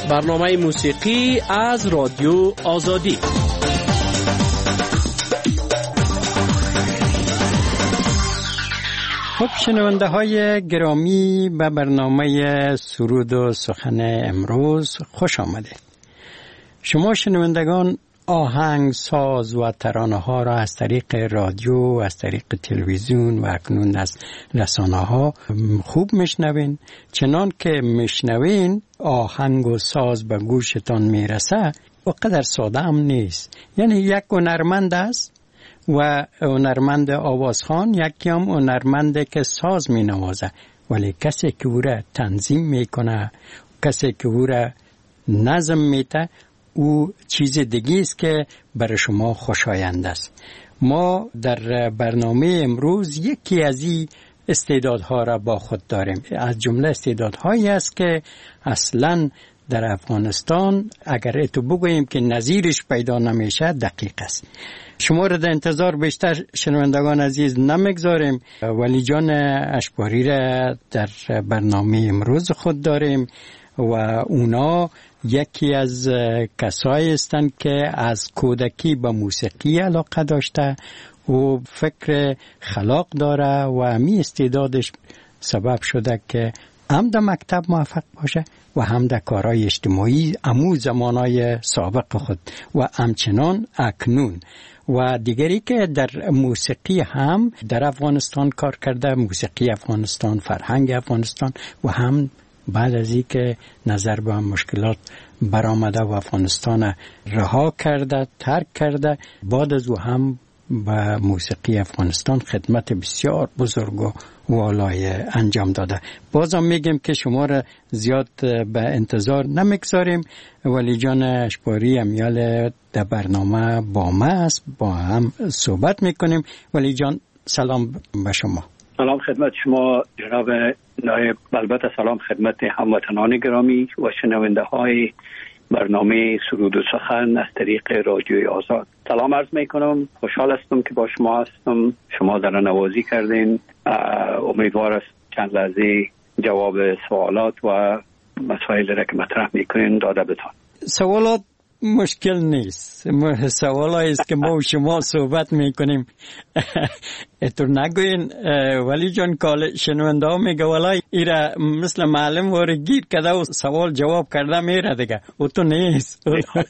برنامه موسیقی از رادیو آزادی. خب شنونده های گرامی، به برنامه سرود و سخن امروز خوش آمدید. شما شنوندگان آهنگ ساز و ترانه ها را از طریق رادیو، از طریق تلویزیون و اکنون از رسانه ها خوب میشنوین. چنان که میشنوین آهنگ و ساز به گوشتان میرسه و قدر ساده هم نیست. یعنی یک هنرمند است و هنرمند آوازخوان، یکی هم هنرمنده که ساز می نوازه، ولی کسی که او را تنظیم میکنه، کسی که او را نظم میده، او چیز دیگه است که برای شما خوشایند است. ما در برنامه امروز یکی از این استعدادها را با خود داریم. از جمله استعدادهایی است که اصلاً در افغانستان اگر تو بگوییم که نظیرش پیدا نمیشه دقیق است. شما را در انتظار بیشتر شنوندگان عزیز نمیگذاریم. ولی جان اشباری را در برنامه امروز خود داریم و اونا یکی از کسایی هستند که از کودکی به موسیقی علاقه داشته و فکر خلاق داره و همی استعدادش سبب شده که هم در مکتب موفق باشه و هم در کارهای اجتماعی امو زمانهای سابق خود و همچنان اکنون. و دیگری که در موسیقی هم در افغانستان کار کرده، موسیقی افغانستان، فرهنگ افغانستان، و هم بعد از این که نظر به مشکلات برآمده و افغانستان رها کرده، ترک کرده، بعد از او هم به موسیقی افغانستان خدمت بسیار بزرگ و والای انجام داده. بازم میگم که شما را زیاد به انتظار نمیگذاریم. ولی جان اشباری امیال در برنامه با ما است، با هم صحبت میکنیم. ولی جان سلام به شما. سلام خدمت شما جناب نایب، البته سلام خدمت هموطنان گرامی و شنونده های برنامه سرود و سخن از طریق رادیوی آزاد. سلام عرض میکنم، خوشحال هستم که با شما هستم. شما در نوازی کردین، امیدوار است چند لحظه جواب سوالات و مسائل را که مطرح میکنین داده بتان. سوالات مشکل نیست، سوالایی است که ما و شما صحبت میکنیم. اتو نگوین ولی جان کال شنونده ها میگه ولی ایره مثل معلم واره گیر کده و سوال جواب کرده میره دیگه، او تو نیست.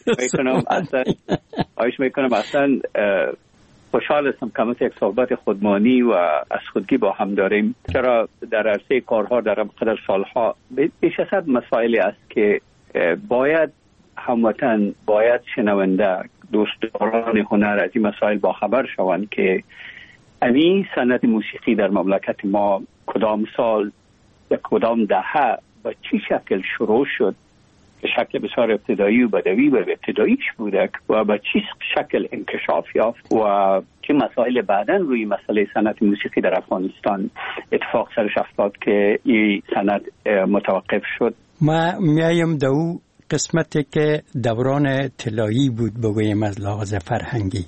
آیش میکنم اصلا خوشحال هستم که مثل یک صحبت خودمانی و از خودگی با هم داریم، چرا در عرصه کارها در قدر سالها بیش از حد مسائلی است که باید هموطن، باید شنونده، دوستداران هنر از این مسائل با خبر شوند که این صنعت موسیقی در مملکت ما کدام سال یا کدام دهه به چی شکل شروع شد، به شکل بسیار ابتدایی و بدوی و ابتداییش بوده و به چی شکل انکشاف یافت و چه مسائل بعداً روی مسئله صنعت موسیقی در افغانستان اتفاق سرش افتاد که این صنعت متوقف شد. ما میایم دو قسمتی که دوران طلایی بود بگویم از لحاظ فرهنگی،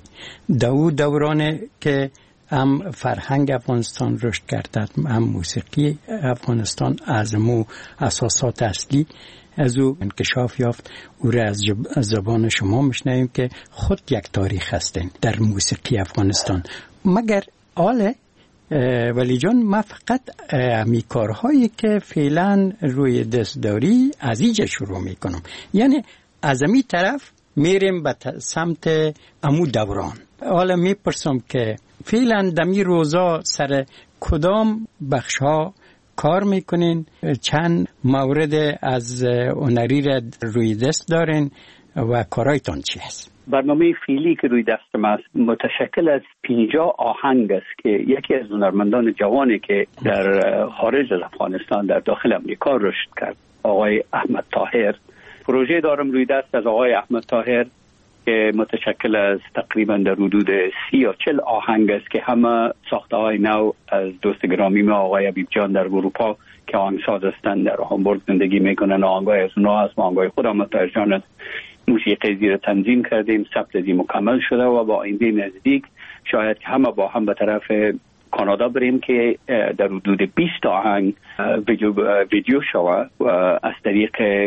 دوران که هم فرهنگ افغانستان رشد کرده، هم موسیقی افغانستان از مو اساسات اصلی از او انکشاف یافت. او را از زبان شما میشنویم که خود یک تاریخ هستین در موسیقی افغانستان. مگر آله ولی جان ما فقط همی کارهایی که فعلا روی دست داری از اینجا شروع میکنم، یعنی از امی طرف میریم به سمت امو دوران. حالا میپرسم که فعلا دمی روزا سر کدام بخش ها کار میکنین، چند مورد از هنری را روی دست دارین و کارایتان چی هست؟ برنامه فعلی که روی دستم است متشکل از 50 آهنگ است که یکی از هنرمندان جوانی که در خارج از افغانستان در داخل امریکا رشد کرد، آقای احمد طاهر. پروژه دارم روی دست از آقای احمد طاهر که متشکل از تقریبا در حدود 30 یا 40 آهنگ است که همه ساخته های نو از دوست گرامی ما آقای حبیب جان در اروپا که آهنگساز هستند، در هامبورگ زندگی میکنن. آهنگای از اونها هست، آهنگای خود احمد طاهر جان است. موسیقی زیر تنظیم کردیم، ثبت زی مکمل شده و با آینده نزدیک شاید که همه با هم به طرف کانادا بریم که در حدود 20 آهنگ ویدیو شود و از طریق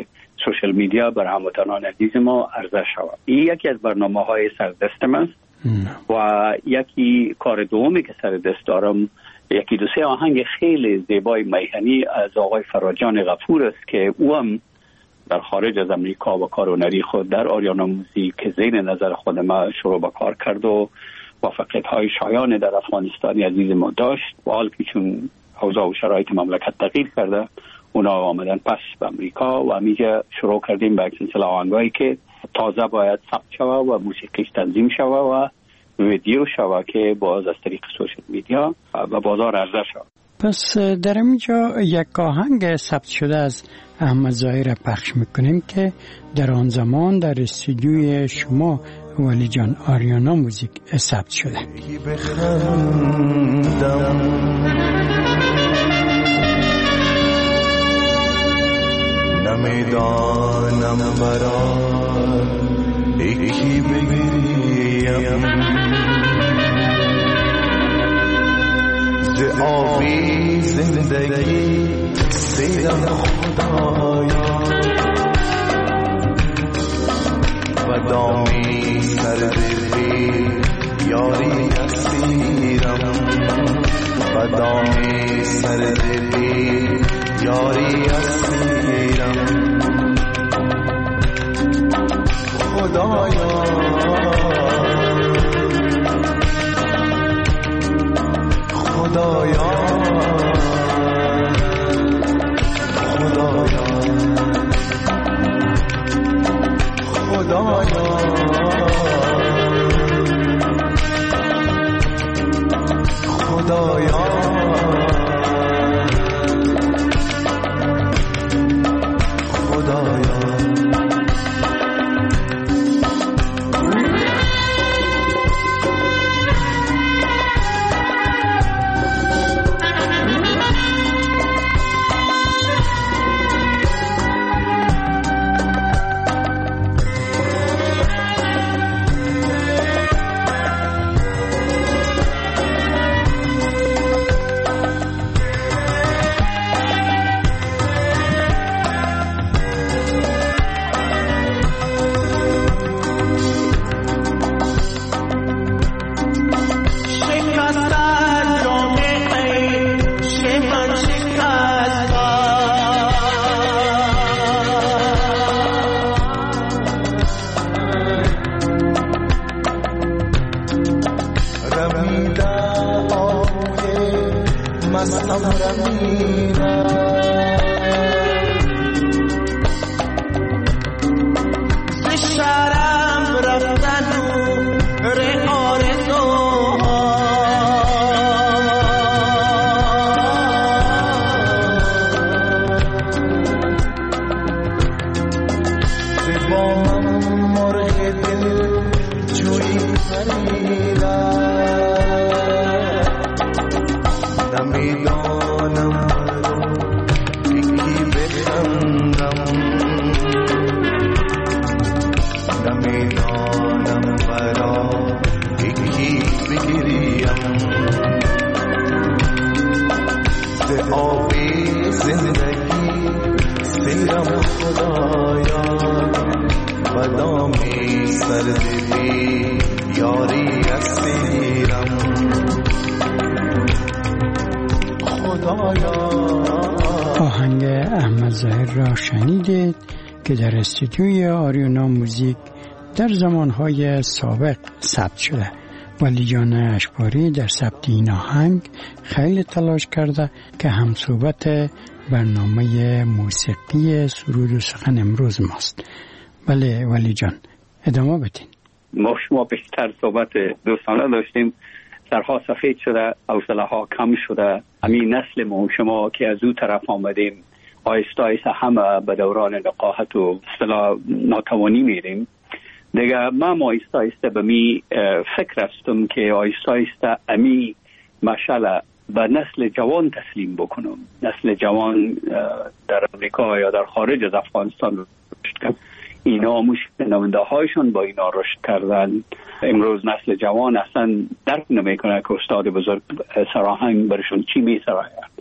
سوشل میدیا برای هموطنان عزیز ما عرضه شود. این یکی از برنامه‌های سردستم است و یکی کار دومی که سر دست دارم یکی دو سه آهنگ خیلی زیبای میهنی از آقای فراجان غفور است که او هم در خارج از امریکا و کار هنری خود در آریانا موزیک که زیر نظر خود ما شروع به کار کرد و موفقیت‌های شایان در افغانستان عزیز ما داشت و حال که چون اوضاع و شرایط مملکت تغییر کرده اونا آمدن پس به امریکا و همیشه شروع کردیم به سلسله آهنگایی که تازه باید ثبت شود و موسیقیش تنظیم شود و ویدیو شود که باز از طریق سوشل میدیا و بازار عرضه شود. پس در اینجا یک آهنگ ثبت شده از احمد ظاهر پخش میکنیم که در آن زمان در استودیوی شما ولی جان آریانا موزیک ثبت شده. نمیدانم برای یکی بگیریم ز آبی زندگی سیدم خدایا و دامی سردی یاری اسیرم و دامی سردی یاری اسیرم خدایا خدایا خدایا خدایا خدایا آهنگ احمد ظاهر را شنیدید که در استودیوی آریانا موزیک در زمانهای سابق ثبت شده. ولی جان اشباری در ثبت این آهنگ خیلی تلاش کرده که همصحبت برنامه موسیقی سرود و سخن امروز ماست. بله ولی جان ادامه بدین. ما شما بیشتر صحبت دوستانه داشتیم، سرها سفید شده، حوصله ها کم شده. همین نسل ما شما که از او طرف آمدیم آیسته آیسته همه به دوران نقاهت و اصطلاح ناتوانی میریم دیگه. ما آیسته آیسته به می فکر هستم که آیسته آیسته امی مشعل به نسل جوان تسلیم بکنم. نسل جوان در امریکا یا در خارج از افغانستان رشد کرد، اینا نمونده هایشون با اینا رشد کردن. امروز نسل جوان اصلا درک نمیکنه که استاد بزرگ سراهنگ برشون چی می سراید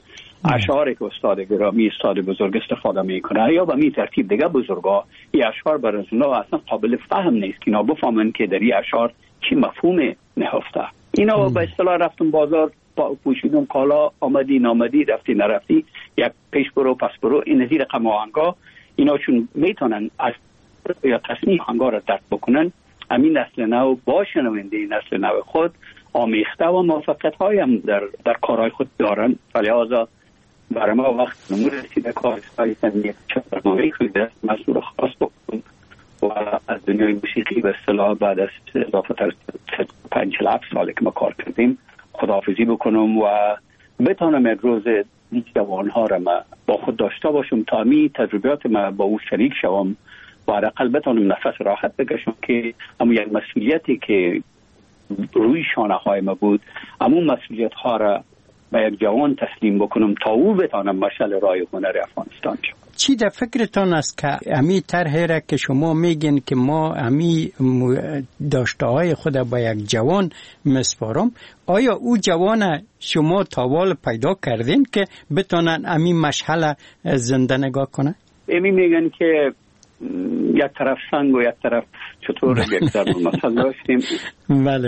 اشعاری که استاد گرامی استاد بزرگ استفاده میکنه یا به می ترتیب دیگه بزرگا این اشعار برای اونا اصلا قابل فهم نیست که اینا بفهمن که در این اشعار چی مفهوم نهفته. اینا به اصطلاح رفتن بازار پوشیدون کالا آمدی نامدی رفتی نرفتی یک پیش برو پس برو این نظیر رقم آهنگا اینا چون میتونن از یا تصمیم آهنگا را درک بکنن همین نسل نو با شنونده نسل نو خود آمیخته و موفقیت های هم در کارهای خود دارن. ولی آزا برای ما وقت نمور رسیده کارهای یک برنامه خود مسئول خاص بکنم و از دنیای موسیقی به اصطلاح بعد از اضافه تر 5-7 ساله که ما کار کردیم خداحافظی بکنم و بتانم یک روز جوانها را ما با خود داشته باشم تا می تجربیات ما با او شریک شوم و حداقل بتانم نفس راحت بکشم که اما یک مسئولیتی که روی شانه های ما بود همون مسئولیت ها را به یک جوان تسلیم بکنم تا او بتانم مشعل راه هنر افغانستان شد. چی در فکرتان است که امی طرحی را که شما میگین که ما امی داشته های خود با یک جوان مسپارم، آیا او جوان شما تاوال پیدا کردین که بتانن امی مشعل زنده نگاه کنه؟ امی میگن که یک طرف سنگ و یک طرف چطور یک ضرب مثل داشتیم. بله.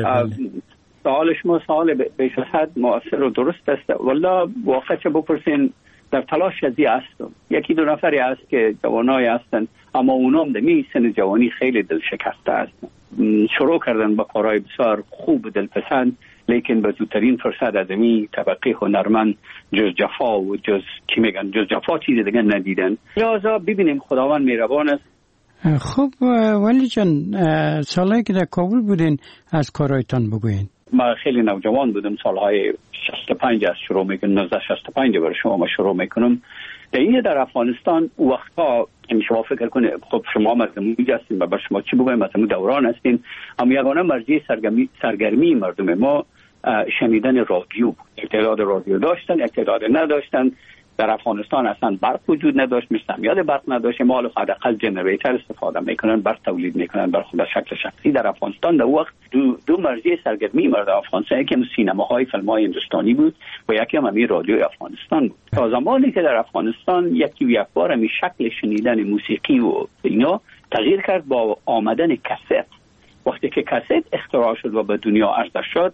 سوال شما سوال بیش از حد مؤثر و درست است. والله واقعا چه بپرسین در تلاش ازی هستم. یکی دو نفری هست که جوانای هستن اما اونام در می سن جوانی خیلی دل شکسته هستن. شروع کردن با کارهای بسیار خوب دلپسند لیکن به زودترین فرصت از این طبقه هنرمند جز جفا و جز جفا چیز دیگه ندیدن. لذا ببینیم خداوند مهربان است. خب ولی جان سالهایی که در کابل بودین از کارهایتان بگوین. ما خیلی نوجوان بودم، سالهای 65 از شروع میکنم، 1965 برای شما ما شروع میکنم. در افغانستان وقتا شما فکر کنید خب شما مردم هستین و بر شما چی بگویم مثلا دوران هستین، اما یگانه مرجع سرگرمی مردم ما شنیدن رادیو. یک تعداد رادیو داشتن، یک تعداد نداشتن. در افغانستان اصلا برق وجود نداشت، مستعمل برق نداشت، ما حداقل جنریتر استفاده میکنن، برق تولید میکنن بر خود شکل شخصی. در افغانستان در وقت دو مرجع سرگرمی مردم افغانستان، یکی هم سینماهای فیلم‌های هندوستانی بود و یکی هم رادیوی افغانستان بود. تا زمانی که در افغانستان یک بار می شکل شنیدن موسیقی و اینا تغییر کرد با آمدن کست. وقتی که کست اختراع شد و به دنیا عرضه شد،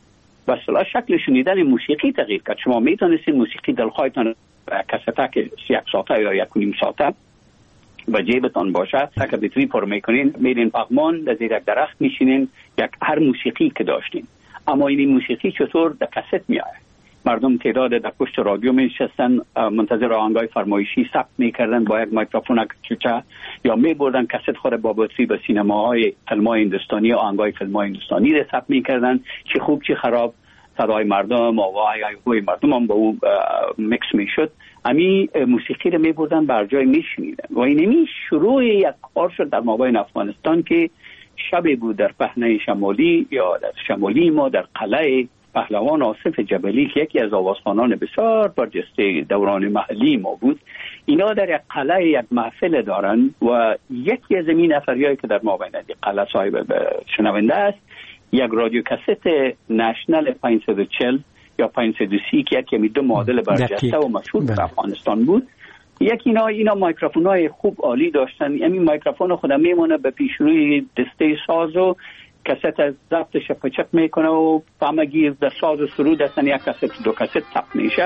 بسیار شکل شنیدن موسیقی تغییر کرد. شما میتونستید موسیقی دلخواهتان کسته که 1 ساعته یا 1.5 ساعته با جیبتان باشه که بتری پر میکنین، میرین پغمان در زیر یک درخت میشینین، هر موسیقی که داشتین. اما این موسیقی چطور در کست میاد؟ مردم تعداد در پشت رادیو میشستن منتظر آهنگای فرمایشی ثبت میکردن با یک میکروفون کوچه یا میبردن کست خود با بطری به سینماهای فیلم‌های هندوستانی و آهنگای فیلم‌های هندوستانی را ثبت میکردن، چه خوب چه خراب صدای مردم و آوای مردم هم با او میکس میشد. امی موسیقی رو میبردن بر جای میشنیدن و اینمی شروع یک کار شد در مابین افغانستان که شبی بود در پهنه شمالی یا در شمالی ما در قلعه پهلوان آصف جبلی که یکی از آوازخوانان بسیار برجسته دوران محلی ما بود. اینا در یک قلعه یک محفل دارن و یکی از این نفریایی که در مابین قلعه صاحب شنونده است یک رادیو کست نشنل 540 یا 530 که یکی دو مدل برجسته و مشهور در افغانستان بود. یکی اینا میکروفون‌های خوب عالی داشتن. همین میکروفون خودم میمونه به پیش روی دسته ساز و کست از ضبطش پچک میکنه و فهمگی در ساز و سرود هستن یک کست دو کست ثبت میشه.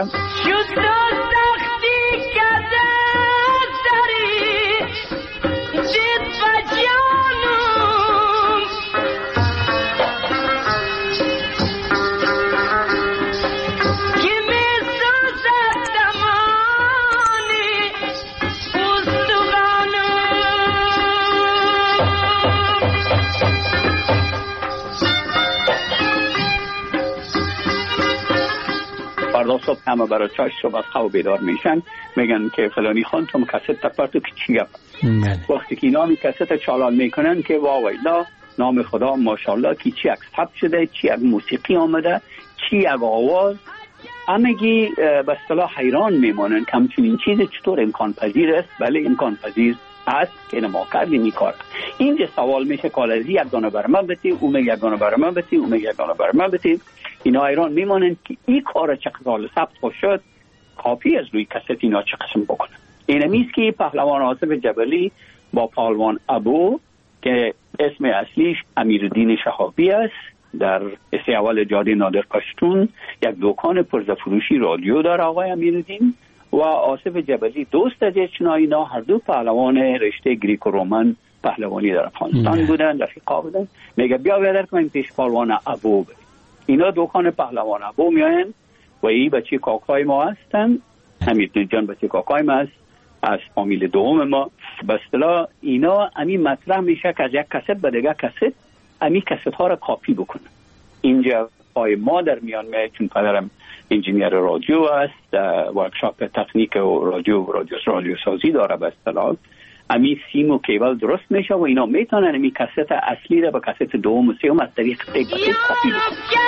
فردا صبح همه برای چای صبح از خواب بیدار میشن، میگن که فلانی خان تو کست تپرتو که چی گپ. وقتی که نامی کست چالان میکنن که واویلا نام خدا ماشاءالله که چی یک ثبت شده، چی یک موسیقی آمده، چی یک آواز، همگی به اصطلاح حیران میمونن که همچنین چیز چطور امکان پذیر است. بله امکان پذیر است که ما کردیم این کار. اینجا سوال میشه که از یک دانه بر من بتی، اون یک دانه بر من بتی، اون یک دانه بر من بتی. اینا ایران میمونن که این کار چقدر ثبت خود شد کاپی از روی کست اینا چه قسم بکنن. اینمیست که پهلوان آصف جبلی با پهلوان ابو که اسم اصلیش امیرالدین شهابی است در استیوال جاده نادر پشتون یک دکان پرزفروشی رادیو داره آقای امیرالدین و آصف جبلی دوست از اینا هر دو پهلوان رشته گریک و رومن پهلوانی در افغانستان بودن، رفیقا بودن. میگه بیا بیادر کنیم پیش پهلوان ابو بریم. اینا دکان پهلوان ابو میاین و این بچه کاکای ما هستن، امیرالدین جان بچه کاکای ما هست از فامیل دوم ما. به اصطلاح اینا امی مطرح میشه که از یک کست به دیگه کست امی کست ها را کاپی بکنن. اینجا پای ما در میان میاد چون پدرم انجینیر رادیو است، ورکشاپ تکنیک و رادیو سازی داره. به اصطلاح امی سیم و کیبل درست میشه و اینا میتونن امی کست اصلی را به کست دوم و سوم از طریق تیپ به تیپ کاپی بکنن.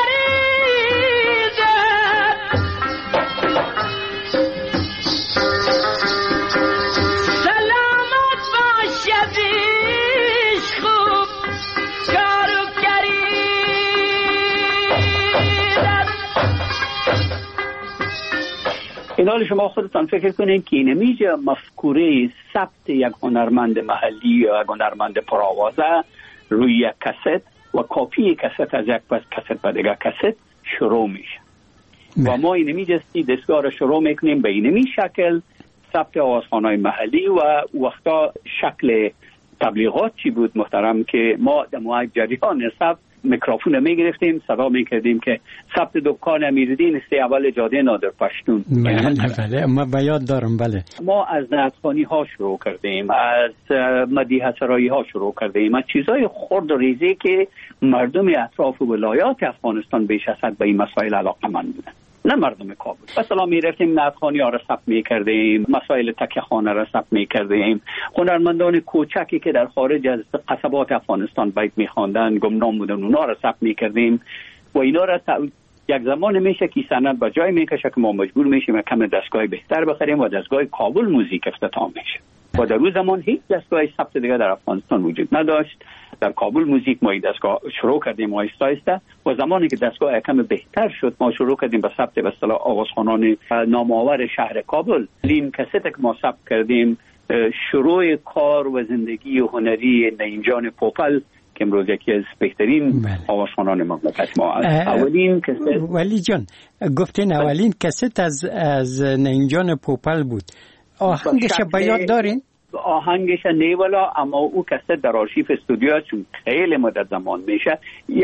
اینال شما خودتان فکر کنین که اینمیجا مفکوره ثبت یک هنرمند محلی یا یک هنرمند پرآوازه روی یک کست و کاپی کست از یک پس کست به دیگه کست شروع میشه و ما اینمیجا دستگاه را شروع میکنیم به اینمی شکل ثبت آوازخوان‌های محلی و وقتا شکل تبلیغات چی بود محترم که ما در موقع جریان ثبت میکروفون میگرفتیم صدا میکردیم که ثبت دکان امیرالدین است اول جاده نادر پشتون. بله ما بیاد دارم. بله ما از نعتخوانی ها شروع کردیم، از مدیحه سرایی ها شروع کردیم، از چیزای خرد و ریزی که مردم اطراف ولایات افغانستان بیش از حد به این مسائل علاقه‌مند بودن، نه مردم کابل. مثلا میرفتیم نعتخوانی ها را ثبت میکردیم، مسائل تکیه خانه را ثبت میکردیم، هنرمندان کوچکی که در خارج از قصبات افغانستان بیت میخواندن گمنام بودن اونا را ثبت میکردیم و اینا را یک زمان میشه که سند به جای میکشه که ما مجبور میشیم کم دستگاه بهتر بخریم و دستگاه کابل موزیک افتتاح میشه و در اون زمان هیچ دستگاه ثبت دیگه در افغانستان وجود نداشت. در کابل موزیک ما دستگاه شروع کردیم آهسته آهسته و زمانی که دستگاه کم بهتر شد ما شروع کردیم به ثبت به اصطلاح آوازخوانان نامآور شهر کابل. این کست که ما ثبت کردیم شروع کار و زندگی هنری نعیم جان پوپل که امروز یکی از بهترین آوازخوانان مملکت ما است. اولین کست ولی جان گفتین اولین کست از نعیم جان پوپل بود. آهنگش به یاد دارین؟ آهنگش نیولا، اما او کست در آرشیف استودیو چون خیلی مدت زمان میشه.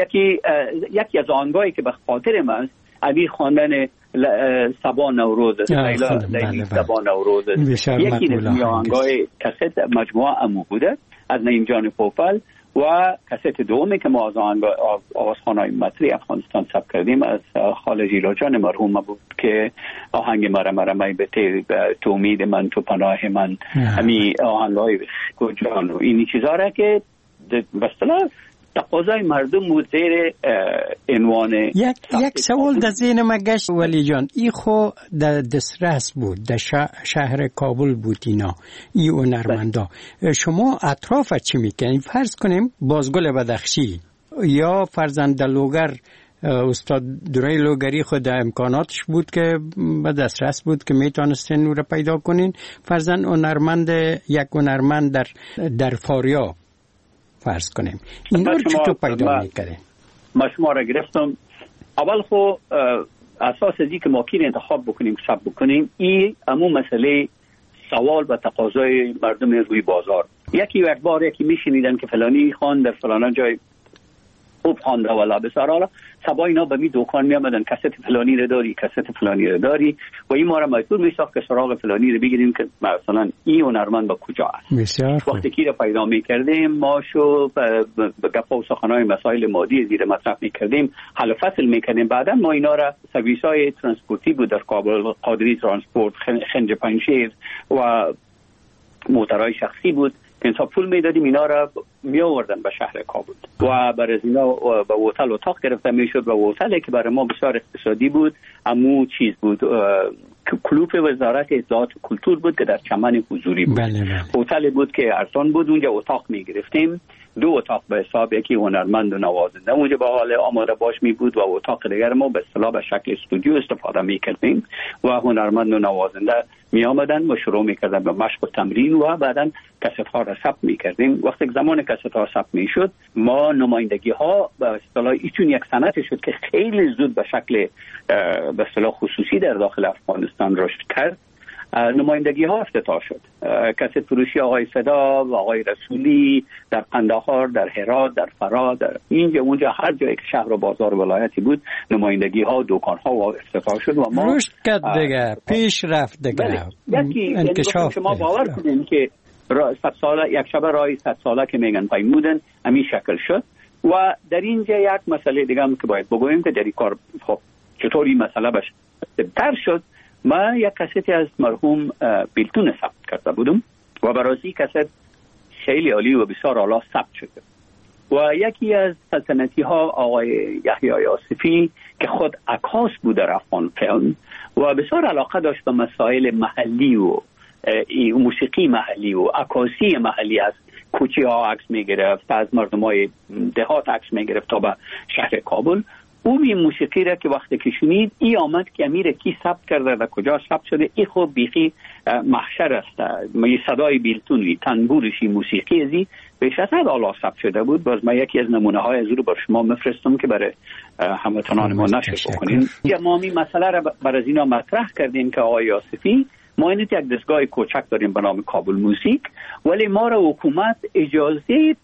یکی از آهنگایی که به خاطر من است علی خواندن سبا نوروز است، لیلی سبا نوروز است. یکی از آهنگای کست مجموعه امو بوده از نعیم جان پوپل و کست دومی که ما از آوازخوان‌های مصری افغانستان ثبت کردیم از خاله جیلا جان مرحوم بود که آهنگ مرمرمی به تو امید من تو پناه من، همین آهنگ‌های گوجان و این چیزا را که به اصطلاح تقاضای مردم بود زیر عنوان یک سوال در ذهن ما گشت ولی جان ای خو در دسترس بود، در شهر کابل بود اینا ای هنرمندا. شما اطراف چی میکنین؟ فرض کنیم بازگل بدخشی یا فرزند لوگر استاد دورای لوگری خود امکاناتش بود که به دسترس بود که میتونستین نور پیدا کنین. فرزند یک هنرمند در فاریاب فرض کنیم این رو چطور پیدا میکنه؟ ما شما را گرفتم. اول خو اساس ازی که ما کیر انتخاب بکنیم ثبت بکنیم این امو مسئله سوال و تقاضای مردم روی بازار. یکی میشنیدن که فلانی خوان در فلانا جای خوب خوانده والا بسرا سبا اینا به می دکان می آمدن کست فلانی رو داری، کست فلانی رو داری و این ما را مجبور می ساخت که سراغ فلانی رو بگیریم که مثلا این هنرمند با کجا است. وقتی که رو پیدا می کردیم ما شو به گپ و سخنهای مسائل مادی زیر مطرح می کردیم، حل فصل می کردیم. بعدا ما اینا را سرویس های ترانسپورتی بود در کابل، قادری ترانسپورت، خنج پنشیر و موترهای شخصی بود که انصاف پول میدادیم اینا را می آوردن به شهر کابل و برای اینا به هتل اتاق گرفته میشد و هتلی که برای ما بسیار اقتصادی بود امو چیز بود کلوپ وزارت اطلاعات و کلتور بود که در چمن حضوری بود. هتلی بود که ارزان بود، اونجا اتاق می گرفتیم 2 اتاق به حساب، یکی هنرمند و نوازنده اونجا به حال آماده باش می بود و اتاق دیگر ما به اصطلاح به شکل استودیو استفاده می کردیم و هنرمند و نوازنده می آمدن و شروع می کردن به مشق و تمرین و بعداً کست ها را ثبت می کردیم. وقتی زمان کست ها ثبت می شد ما نمایندگی ها به اصطلاح ایشون یک صنعت شد که خیلی زود به شکل به اصطلاح خصوصی در داخل افغانستان رشد کرد. نمایندگی ها افتتاح شد. کست فروشی آقای فدا و آقای رسولی در قندهار، در هرات، در فرا، در اینجا اونجا هر جایی که شهر و بازار و ولایتی بود نمایندگی ها، دکان ها و افتتاح شد و ما رشد کرد دیگه، پیش رفت دیگه. یکی انکشاف شما باور کنید که 100 ساله یک شب راه 100 ساله که میگن پیمودن همین شکل شد. و در اینجا یک مسئله دیگه هم که باید بگویم که در این کار خب چطور این مسئله بهتر شد. من یک کسیتی از مرحوم بیلتون ثبت کرده بودم و برای کست خیلی عالی و بسیار اعلی ثبت شده و یکی از سلطنتی ها آقای یحیی آصفی که خود عکاس بود در افغان فیلم و بسیار علاقه داشت به مسائل محلی و موسیقی محلی و عکاسی محلی، از کوچه ها عکس میگرفت، از مردم های دهات عکس میگرفت تا به شهر کابل. او این موسیقی را که وقتی که شنید ای آمد که امیر کی ثبت کرده و کجا ثبت شده، ای خوب بیخی محشر است. می صدای بیلتونی تنبورشی موسیقی ازی بیش از حد اعلی ثبت شده بود. باز من یکی از نمونه های از رو بر شما میفرستم که برای هموطنان ما نشر بکنیم. ما می مسئله را بر از اینا مطرح کردیم که آقای آصفی ما اینت یک دستگاه کوچک داریم به نام کابل موزیک، ولی ما را حکومت اجازه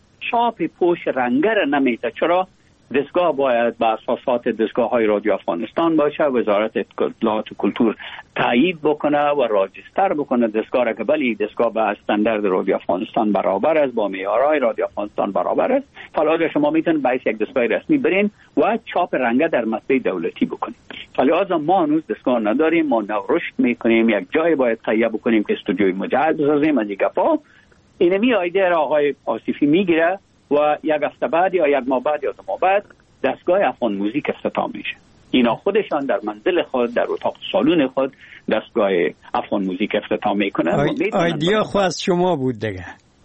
چاپ پوش رنگه را نمیده. چرا؟ دستگاه باید به اساسات دستگاه های رادیو افغانستان باشه، وزارت اطلاعات و کلتور تایید بکنه و راجستر بکنه دستگاه را که بلی دستگاه به استاندارد رادیو افغانستان برابر است، با معیارهای رادیو افغانستان برابر است. حالا شما میتونید باید یک دستگاه رسمی برین و چاپ رنگه در مطبع دولتی بکنید. لذا ما هنوز دستگاه نداریم، ما نو رشد میکنیم، یک جای باید تهیه بکنیم که استودیوی مجهز بسازیم. از دیگه اینمی ایده را آقای آصفی میگیره و یک هفته بعد یا یک ماه بعد یا 2 ماه بعد دستگاه افغان موزیک افتتاح میشه. اینا خودشان در منزل خود، در اتاق سالون خود دستگاه افغان موزیک افتتاح میکنه. ایدیا خود از شما بود دیگه؟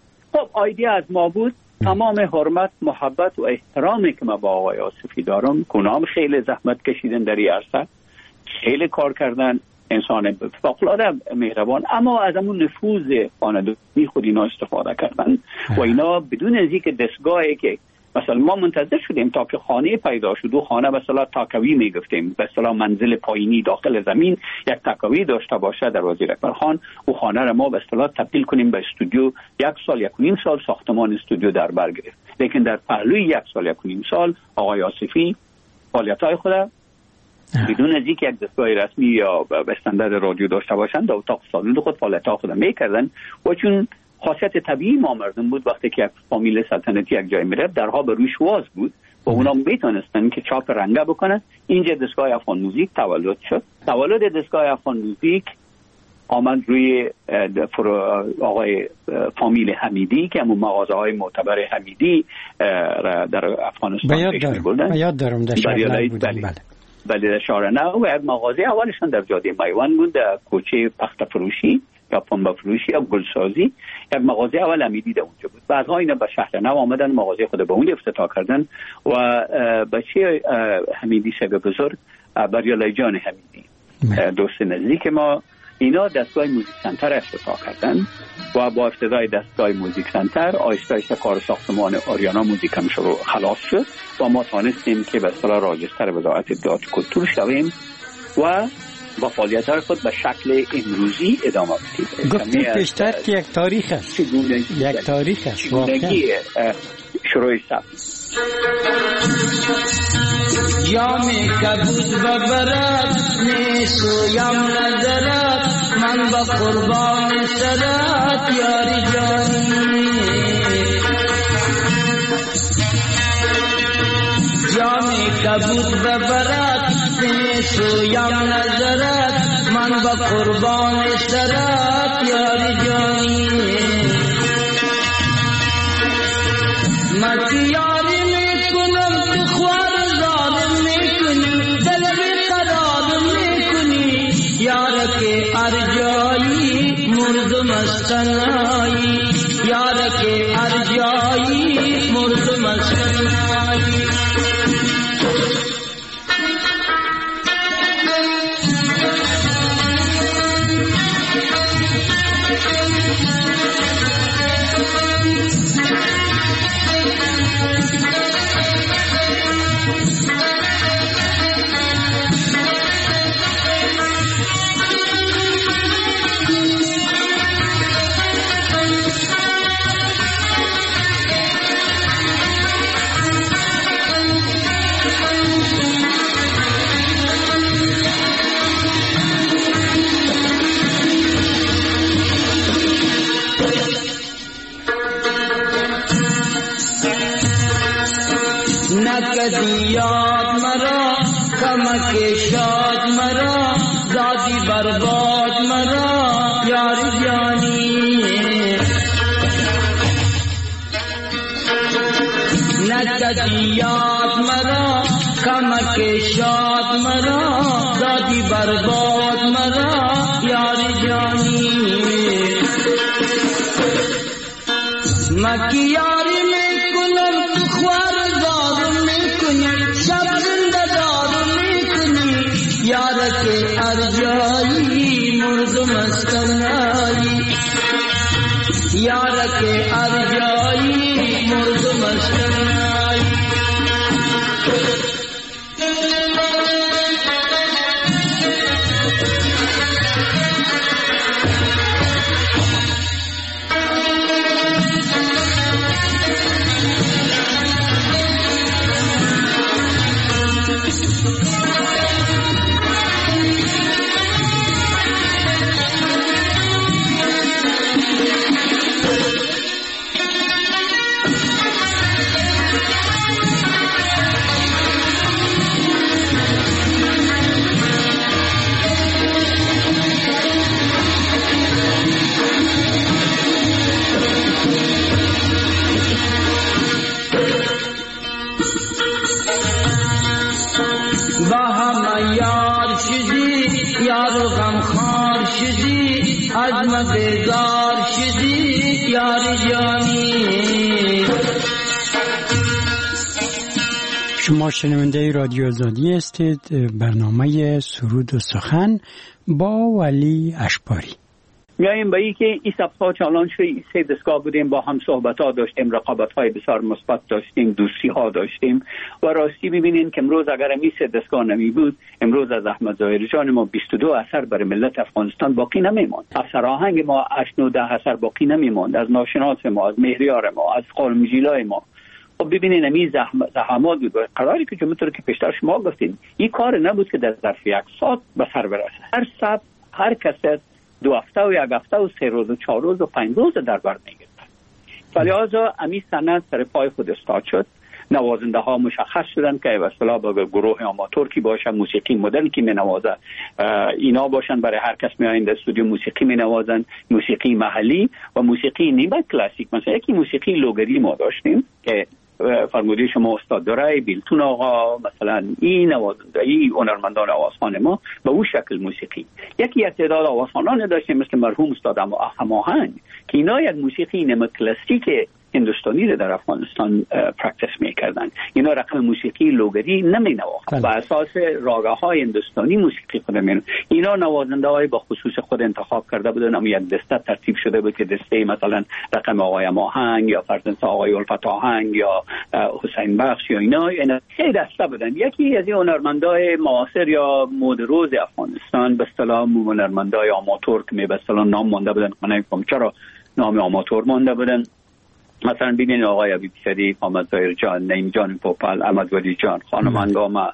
خب ایدیا از ما بود. تمام حرمت، محبت و احترامی که ما با آقای آصفی دارم، کنام خیلی زحمت کشیدن در این عرصه، خیلی کار کردن، انسان فوق‌العاده مهربان، اما از همون نفوذ خانه‌داری خود اینا استفاده کردن و اینا بدون از اینکه دستگاهی که مثلا ما منتظر شدیم تا که خانه پیدا شد و خانه مثلا تاکوی میگفتیم، به اصطلاح منزل پایینی داخل زمین یک تاکوی داشته باشه در وزیر اکبرخان و خانه را ما به اصطلاح تبدیل کنیم به استودیو. 1 سال 1.5 سال ساختمان استودیو در بر گرفت، لیکن در پهلوی 1 سال 1.5 سال آقای آصفی فعالیت‌های خود بدون از اینکه یک دستگاه رسمی یا به استاندارد رادیو داشته باشند در اتاق سالون خود فعالیت‌ها خود میکردن و چون خاصیت طبیعی ما مردم بود وقتی که یک فامیل سلطنتی یک جای میرفت درها به روش واز بود و اونا میتونستن که چاپ رنگه بکنن. اینجا دستگاه افغان موزیک تولد شد. تولد دستگاه افغان موزیک آمد روی آقای فامیل حمیدی که همون مغازه های معتبر حمیدی در افغانستان پیش می‌بردن. یاد دارم در شهر بودن. بله در شهر نو و یک مغازه اولشان در جاده میوان بود، در کوچه پخت فروشی یا پنبه فروشی یا گلسازی. یک مغازه اول حمیدی در اونجا بود. بعدها اینا به شهر نو آمدن، مغازه خود به اونجا افتتاح کردن و بچه حمیدی سگ بزرگ بریالای جان حمیدی دوست نزدیک ما، اینا دستگاه موزیک سنتر افتتاح کردن و با افتتاح دستگاه موزیک سنتر آهسته آهسته کار ساختمان آریانا موزیک هم شروع خلاص شد و ما تانستیم که به اصطلاح راجستر وزارت اطلاعات و کلتور شویم و با فعالیت‌های خود به شکل امروزی ادامه بدیم. گفتید پیشتر که یک تاریخ است، یک تاریخ است واقعا شروع سب جام کبود ببرد نیسویم نظرت من با قربان سرت یاری جانی. جام کبود ببرد نیسویم نظرت من با قربان سرت یاری جانی. متیاری میکنم تو خوار ظالم میکنی دل بیقرار میکنی یارک ارجایی مردم از تنهایی یارک ارجایی نکردی یاد مرا، کمک شاد مرا، دادی برباد مرا یار جانی. نکردی یاد مرا، کمک شاد مرا، دادی برباد مرا یار جانی. مکی یاری میکنم خوار دار میکنی، شب زنده دار میکنی، یارک ارجایی مردم استنایی، یارک ارجایی مردم استنایی. یارو غمخوار شدی، از من بیزار شدی یار جانی. شما شنونده رادیو آزادی هستید. برنامه سرود و سخن با ولی اشپاری. میاییم به این که این سبها چالان شوی 3 دستگاه بودیم، با هم صحبت ها داشتیم، رقابت های بسیار مثبت داشتیم، دوستی ها داشتیم و راستی ببینین که امروز اگر این 3 دستگاه نمی بود، امروز از احمد ظاهری جان ما 22 اثر برای ملت افغانستان باقی نمیماند، از سراهنگ ما 8 9 10 اثر باقی نمیماند، از ناشناس ما، از مهریار ما، از قالمجیلای ما. خب ببینین این زحمات بود. قراری که همونطور که پیشتر شما گفتین این کار نبود که در ظرف 1 ساعت به سر برسه. هر سبت، هر کست 2 هفته و 1 هفته و 3 روز و 4 روز و 5 روز در بر میگیرد. فلذا امی سند سر پای خود استاد شد. نوازنده ها مشخص شدن که به اصطلاح با گروه آماتور کی باشه، موسیقی مدرن کی مینوازه، اینا باشن. برای هر کس میایین در استودیو موسیقی مینوازن، موسیقی محلی و موسیقی نیمه کلاسیک. مثلا یکی موسیقی لوگری ما داشتیم که فرموده شما استاد دارای بیلتون آقا، مثلا این نوازنده ای هنرمندان آوازخوان ما به اون شکل موسیقی. یکی تعداد آوازخوانان داشتیم مثل مرحوم استاد هماهنگ که اینا یک موسیقی نیمه کلاسیک هندوستانی رو در افغانستان پرکتیس میکردن. اینا رقم موسیقی لوگری نمینواختن، بر اساس راگه های هندوستانی موسیقی خود می‌نواختن. اینا نوازنده های با خصوص خود انتخاب کرده بودن، اما یک دسته ترتیب شده بود که دسته مثلا رقم آقای ماهنگ یا فرزند آقای الفت آهنگ یا حسین بخش یا اینا خیلی دسته بودن. یکی از این هنرمندای معاصر یا مد روز افغانستان به اصطلاح هنرمندای آماتور که به اصطلاح نام مونده بودن، من نمی‌فهمم چرا نام آماتور مونده بودن. مثلا ببینید آقای عبید شریف، محمد ظاهر جان، نعیم جان پوپل، احمد ولی جان، خانم انگامه،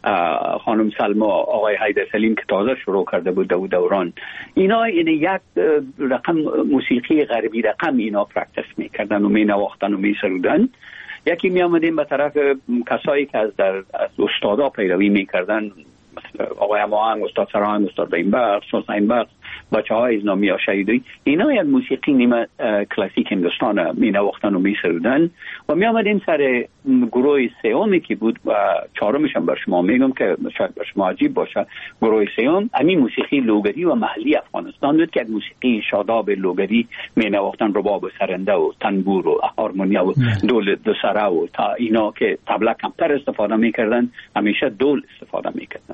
خانم سلما، آقای حیدر سلیم که تازه شروع کرده بود دوران، اینا یعنی یک رقم موسیقی غربی رقم اینا پرکتیس میکردن و مینواختن و میسرودن. یکی می آمدیم به طرف کسایی که از استادا پیروی میکردن، مثل آقای هماهنگ، استاد سراهنگ، استاد بینبخش، حسین بخش، بچه‌های ازنامی یا شهیدی، اینا یک موسیقی نیمه کلاسیک هندوستان می نواختن و می سرودن. و می آمدیم سر گروه سومی که بود و چهارمش هم بر شما میگم که شاید بر شما عجیب باشه. گروه سوم همین موسیقی لوگری و محلی افغانستان بود که موسیقی شاداب لوگری می نواختن، رباب و سرنده و تنبور و هارمونیا و دول دو سره و تا اینا که طبله کمتر استفاده میکردن، همیشه دول استفاده میکردن.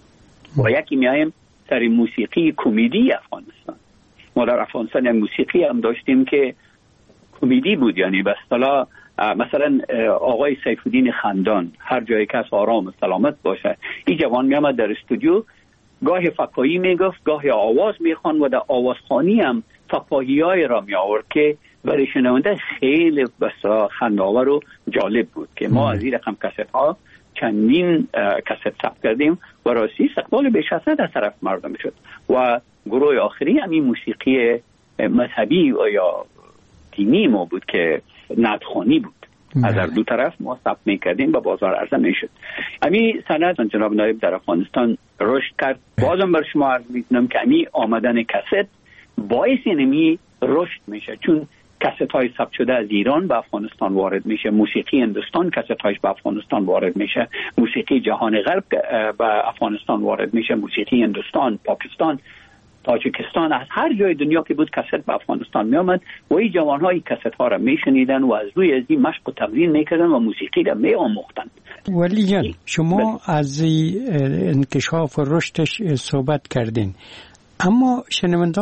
و یکی میایم سر موسیقی کمدی افغانستان. ما در افغانستان یک موسیقی هم داشتیم که کمدی بود، یعنی به اصطلاح مثلا آقای سیف الدین خندان، هر جای کس آرام و سلامت باشه، این جوان میامد در استودیو گاهی فکاهی میگفت، گاهی آواز میخوان و در آوازخوانی هم فکاهی‌های را می آورد که برای شنونده خیلی بسیار خنده‌آور و جالب بود که ما از این رقم کست ها چندین کست ثبت کردیم و راستی استقبال بیش از حد از طرف مردم شد. و گروه آخری همین موسیقی مذهبی و یا دینی ما بود که نعتخوانی بود. از هر دو طرف ما ثبت میکردیم و بازار عرضه میشد. امی صنعت جناب نایب در افغانستان رشد کرد. بازم بر شما عرض میکنم که امی آمدن کست باعث اینمی رشد میشه، چون کست های ثبت شده از ایران به افغانستان وارد میشه، موسیقی هندوستان کست هایش به افغانستان وارد میشه، موسیقی جهان غرب به افغانستان وارد میشه، موسیقی هندوستان، پاکستان، تاجیکستان، از هر جای دنیا که بود کست به افغانستان می آمد و این جوان های کست ها را می شنیدن و از روی از این مشق و تمرین می کردن و موسیقی را می آموختن. ولی جان شما از انکشاف و رشدش صحبت کردین، اما شنونده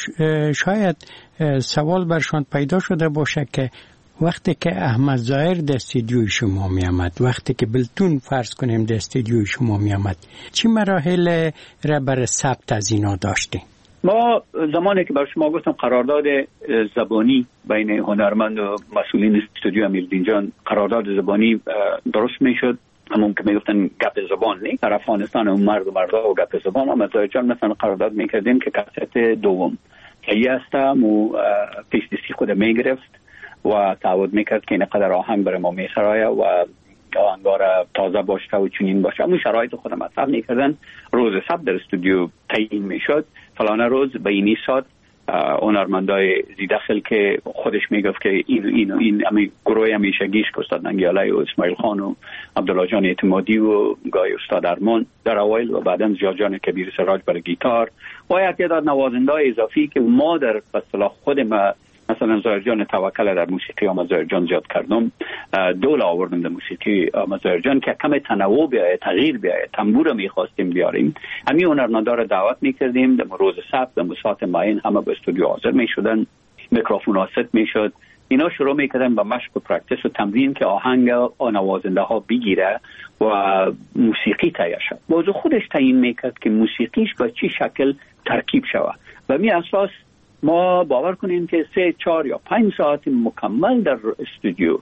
شاید سوال برشان پیدا شده باشه که وقتی که احمد ظاهر در استودیوی شما می آمد، وقتی که بلتون فرض کنیم در استودیوی شما می آمد، چی مراحل را برای ثبت از اینا داشتیم؟ ما زمانی که بر شما گفتم قرارداد زبانی بین هنرمند و مسئولین استودیو امیرالدین جان، قرارداد زبانی درست می شد، همون که میگفتن گپ زبان نه در افغانستان، اون مردا و گپ زبان. اما ظاهر جان مثلا قرارداد میکردیم که کست دوم که هستم و پیش دستی خود میگرفت و تعهد میکرد که این قدر آهنگ برای ما میخرایه و آهنگا را تازه باشه و چنین باشه. همون شرایط خودم مصرف میکردن. روز سبت در استودیو تعیین میشد، فلانه روز به اینی ساعت هنرمندای زیداخل که خودش میگفت که این همین گروه همیشگیش که استاد ننگیاله و اسماعیل خان و عبدالله جان اعتمادی و گای استاد ارمان در اوایل و بعداً زیاد جان کبیر سراج برای گیتار و یک تعداد نوازنده اضافی که ما در اصطلاح خود ما مثلا ظاهر جان توکل در موسیقی احمد ظاهر جان زیاد کردم، دول آوردم در موسیقی احمد ظاهر جان که کم تنوع بیاید، تغییر بیاید، تنبور میخواستیم بیاریم. همین هنرمندا را دعوت میکردیم در روز سبت در ساعت معین همه به استودیو حاضر میشدن، میکروفون ها ست میشد، اینا شروع میکردن به مشق و پرکتیس و تمرین که آهنگ نوازنده ها بگیره و موسیقی تهیه شد. موضوع خودش تعیین میکرد که موسیقیش به چه شکل ترکیب شود و می اساس ما باور کنیم که 3 4 یا 5 ساعت مکمل در استودیو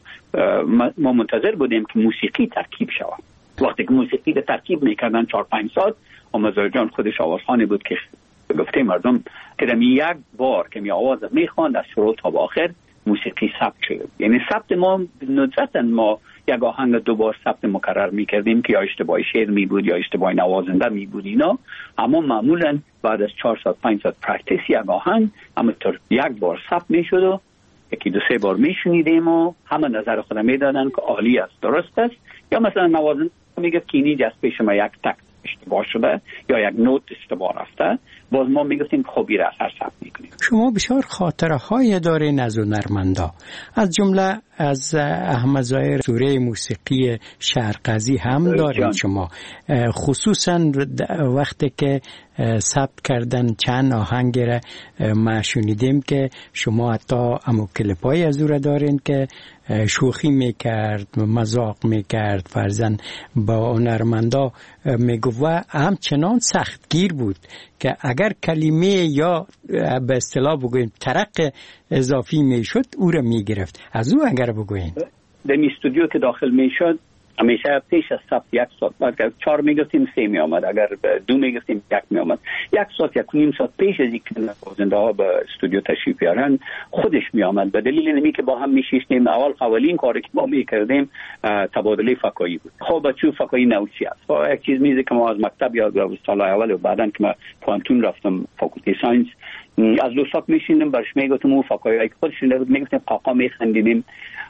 ما منتظر بودیم که موسیقی ترکیب شود. وقتی که موسیقی را ترکیب میکردن 4 5 ساعت، احمد ظاهر جان خودش آوازخوانی بود که گفته مردم که در یک بار که می آواز میخواند از شروع تا آخر موسیقی ثبت شد. یعنی ثبت ما ندرتاً ما یک آهنگ 2 بار ثبت مکرر میکردیم که یا اشتباه شعر می بود یا اشتباه نوازنده می بود اینا، اما معمولاً بعد از 4 ساعت 5 ساعت پرکتیس یک آهنگ همونطور 1 بار ثبت میشد و 1-2-3 بار میشنیدیم و همه نظر خودم میدادن که عالی است، درست است، یا مثلا نوازنده میگه که اینی جست پیش ما یک تک اشتباه شده یا یک نوت اشتباه رفته، باز ما میگفتیم خوبی را اثر ثبت میکنیم. شما بسیار خاطره های دارین از هنرمندا، از جمله از احمد ظاهر سوره موسیقی شرقزی هم دارین شما، خصوصا وقتی که ثبت کردن چند آهنگ را ما شنیدیم که شما حتی امو کلیپای از او را دارین که شوخی میکرد، مذاق میکرد، فرزن با هنرمندا میگفت و همچنان سختگیر بود که اگر کلمه یا به اصطلاح بگویم ترق اضافی میشد او را میگرفت. از او اگر بگویم در استودیو که داخل میشد همیشه پیش از ثبت 1 ساعت، اگر 4 میگفتیم 3 می آمد، اگر 2 میگفتیم 1 می آمد، 1 ساعت 1.5 ساعت پیش از اینکه نوازنده ها به استودیو تشریف بیارن خودش می آمد. به دلیل اینمی که با هم میشیشتیم، اولین کاری که ما میکردیم تبادله فکایی بود. خب بچو فکایی نوچی است و یک چیز میزه که ما از مکتب یاد گرفتیم سال اول و بعدن که ما پانتون رفتم فاکولته ساینس، از دوستات میشیندیم برش میگفتم او فکایی که خودش نبود، میگفتیم قاقا میخندیدیم.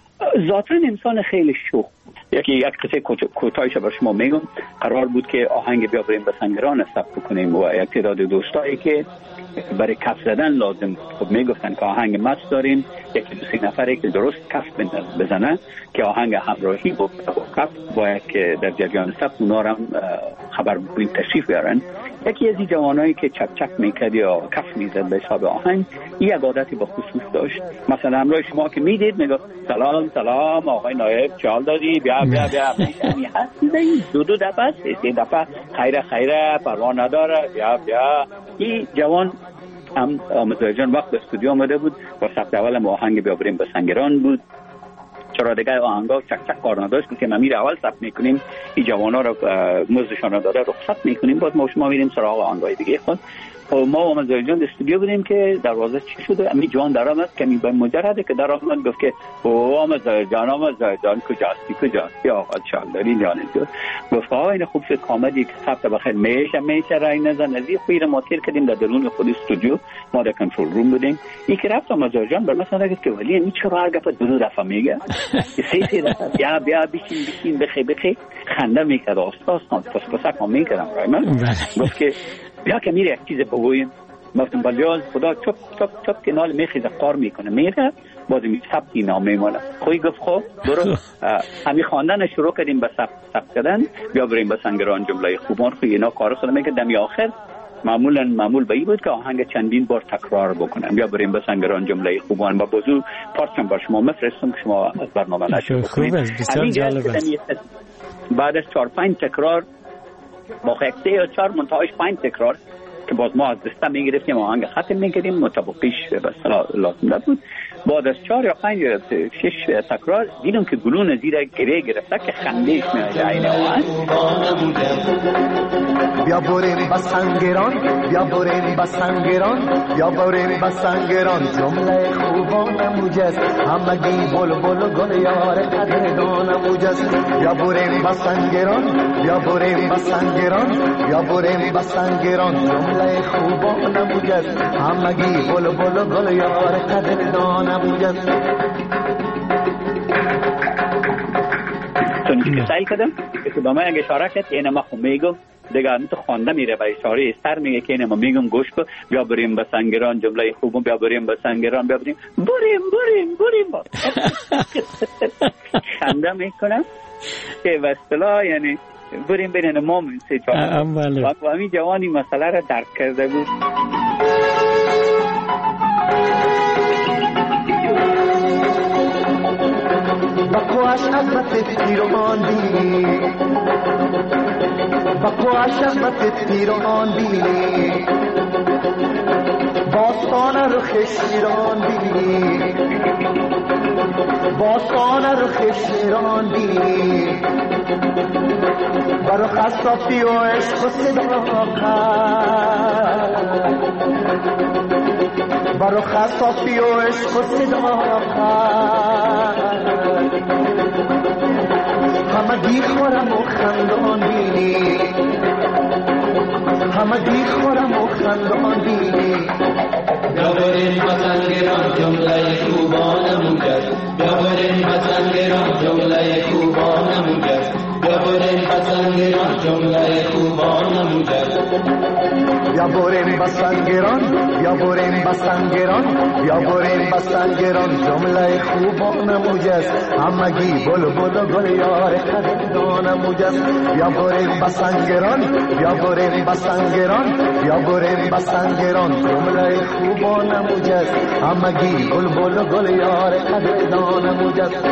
ذاتاً انسان خیلی شوخ بود. یک قصه کوتاهش بر شما میگم. قرار بود که آهنگ بیا بریم به سنگران ثبت کنیم و یک تعداد دوستایی که برای کف زدن لازم، خب میگفتن که آهنگ مست داریم، 1-2-3 نفری که درست کف بزنه که آهنگ همراهی با کف باید که در جریان ثبت اونا هم خبر بین تشریف بیارن. یکی از این جوانایی که چک چک میکرد یا کف میزد به حساب آهنگ، این یک عادتی با خصوص داشت. مثلا همراه شما که میدید میگفت سلام آقای نایب چال دادی بیا همین هست دو دفعه 3 دفعه خیره پروا نداره بیا. این جوان هم احمد ظاهر جان وقت به استودیو آمده بود و ثبت اول آهنگ بیا بریم به سنگران بود. چرا دیگه آهنگا چک چک کار نداشت که ما میره اول ثبت میکنیم، این جوانا رو مزدشان رو داده رخصت میکنیم، باز ما شما میریم سراغ آهنگای دیگه خود. ما آموزای جان استودیو بودیم که دروازه چی شده امی جان درآمد کمی به مجرد که درآمد گفت که آموزای جان کجاست یا آقا چالداری جان گفت این خوب شد کامدی که ثبت بخیر میشه رای نزن از این خویر ما تیر کردیم در درون خود استودیو ما در کنترل روم بودیم این که رفت آموزای جان بر مثلا گفت که ولی این چرا هر گفت دو دفعه میگه سه دفعه بیا بشین بخی خنده میکرد استاد پس میکردم رای من گفت که بیا که میره یک چیز بگویم گفتم بلیاز خدا چپ کنال میخیزه قار میکنه میره باز می ثبتی نامه مونه خوی گفت خب برو همین خواندن شروع کردیم به ثبت کردن بیا بریم به سنگران جمله خوبان خوی اینا کار خود میگه دمی آخر معمول به این بود که آهنگ چندین بار تکرار بکنم بیا بریم به سنگران جمله خوبان با بزرگ پارچم بر شما مفرستم که شما از برنامه نشد خوب است بسیار جالب است بعد از 4-5 تکرار با 3 یا 4 منتهاش 5 تکرار که باز ما از دسته میگرفتیم آهنگ ختم میکردیم مطابقیش به صلاح لازم نبود بعد از 4 یا 5 یا 6 تکرار دیدم که گلون زیر گره گرفته که خندهش میاد عین آهنگ بیا بریم بسنگران بیا بریم بسنگران بیا بریم بسنگران جمله خوبان موجز همگی بلبل و گل یار قدردان موجز بیا بریم بسنگران بیا بریم بسنگران بیا بریم بسنگران جمله خوبان موجز همگی بلبل و گل یار قدردان موجز چون که سعی کردم که به من اگه اشاره کرد اینه ما خود میگم دیگه تو خوانده میره و اشاره سر میگه که اینه ما میگم گوش کن بیا بریم به سنگران جمله خوبم بیا بریم به سنگران بیا بریم با خنده میکنم که به اصطلاح یعنی بریم ما سه چهار و همین جوانی مسئله را درک کرده بود بقواش عظمت پیروان بینی بقواش عظمت پیروان بینی باستان رخ شیران بینی باستان رخ شیران بینی برو خصافی و عشق و صداقت برو خصافی و عشق و صداقت همگی خورم و خندان بینی همگی خورم و خندان بینی بیا بریم بسنگران جمله خوبان موجز بیا بریم بسنگران جمله خوبان موجز بیا بریم بسنگران جمله خوبان موجز بیا بریم بسنگران بیا بریم بسنگران بیا بریم بسنگران جمله خوبان موجز همگی بلبل و گل یار قدردان موجز بیا بریم بسنگران بیا بریم بسنگران بیا بریم بسنگران جمله خوبان موجز همگی بلبل و گل یار قدردان موجز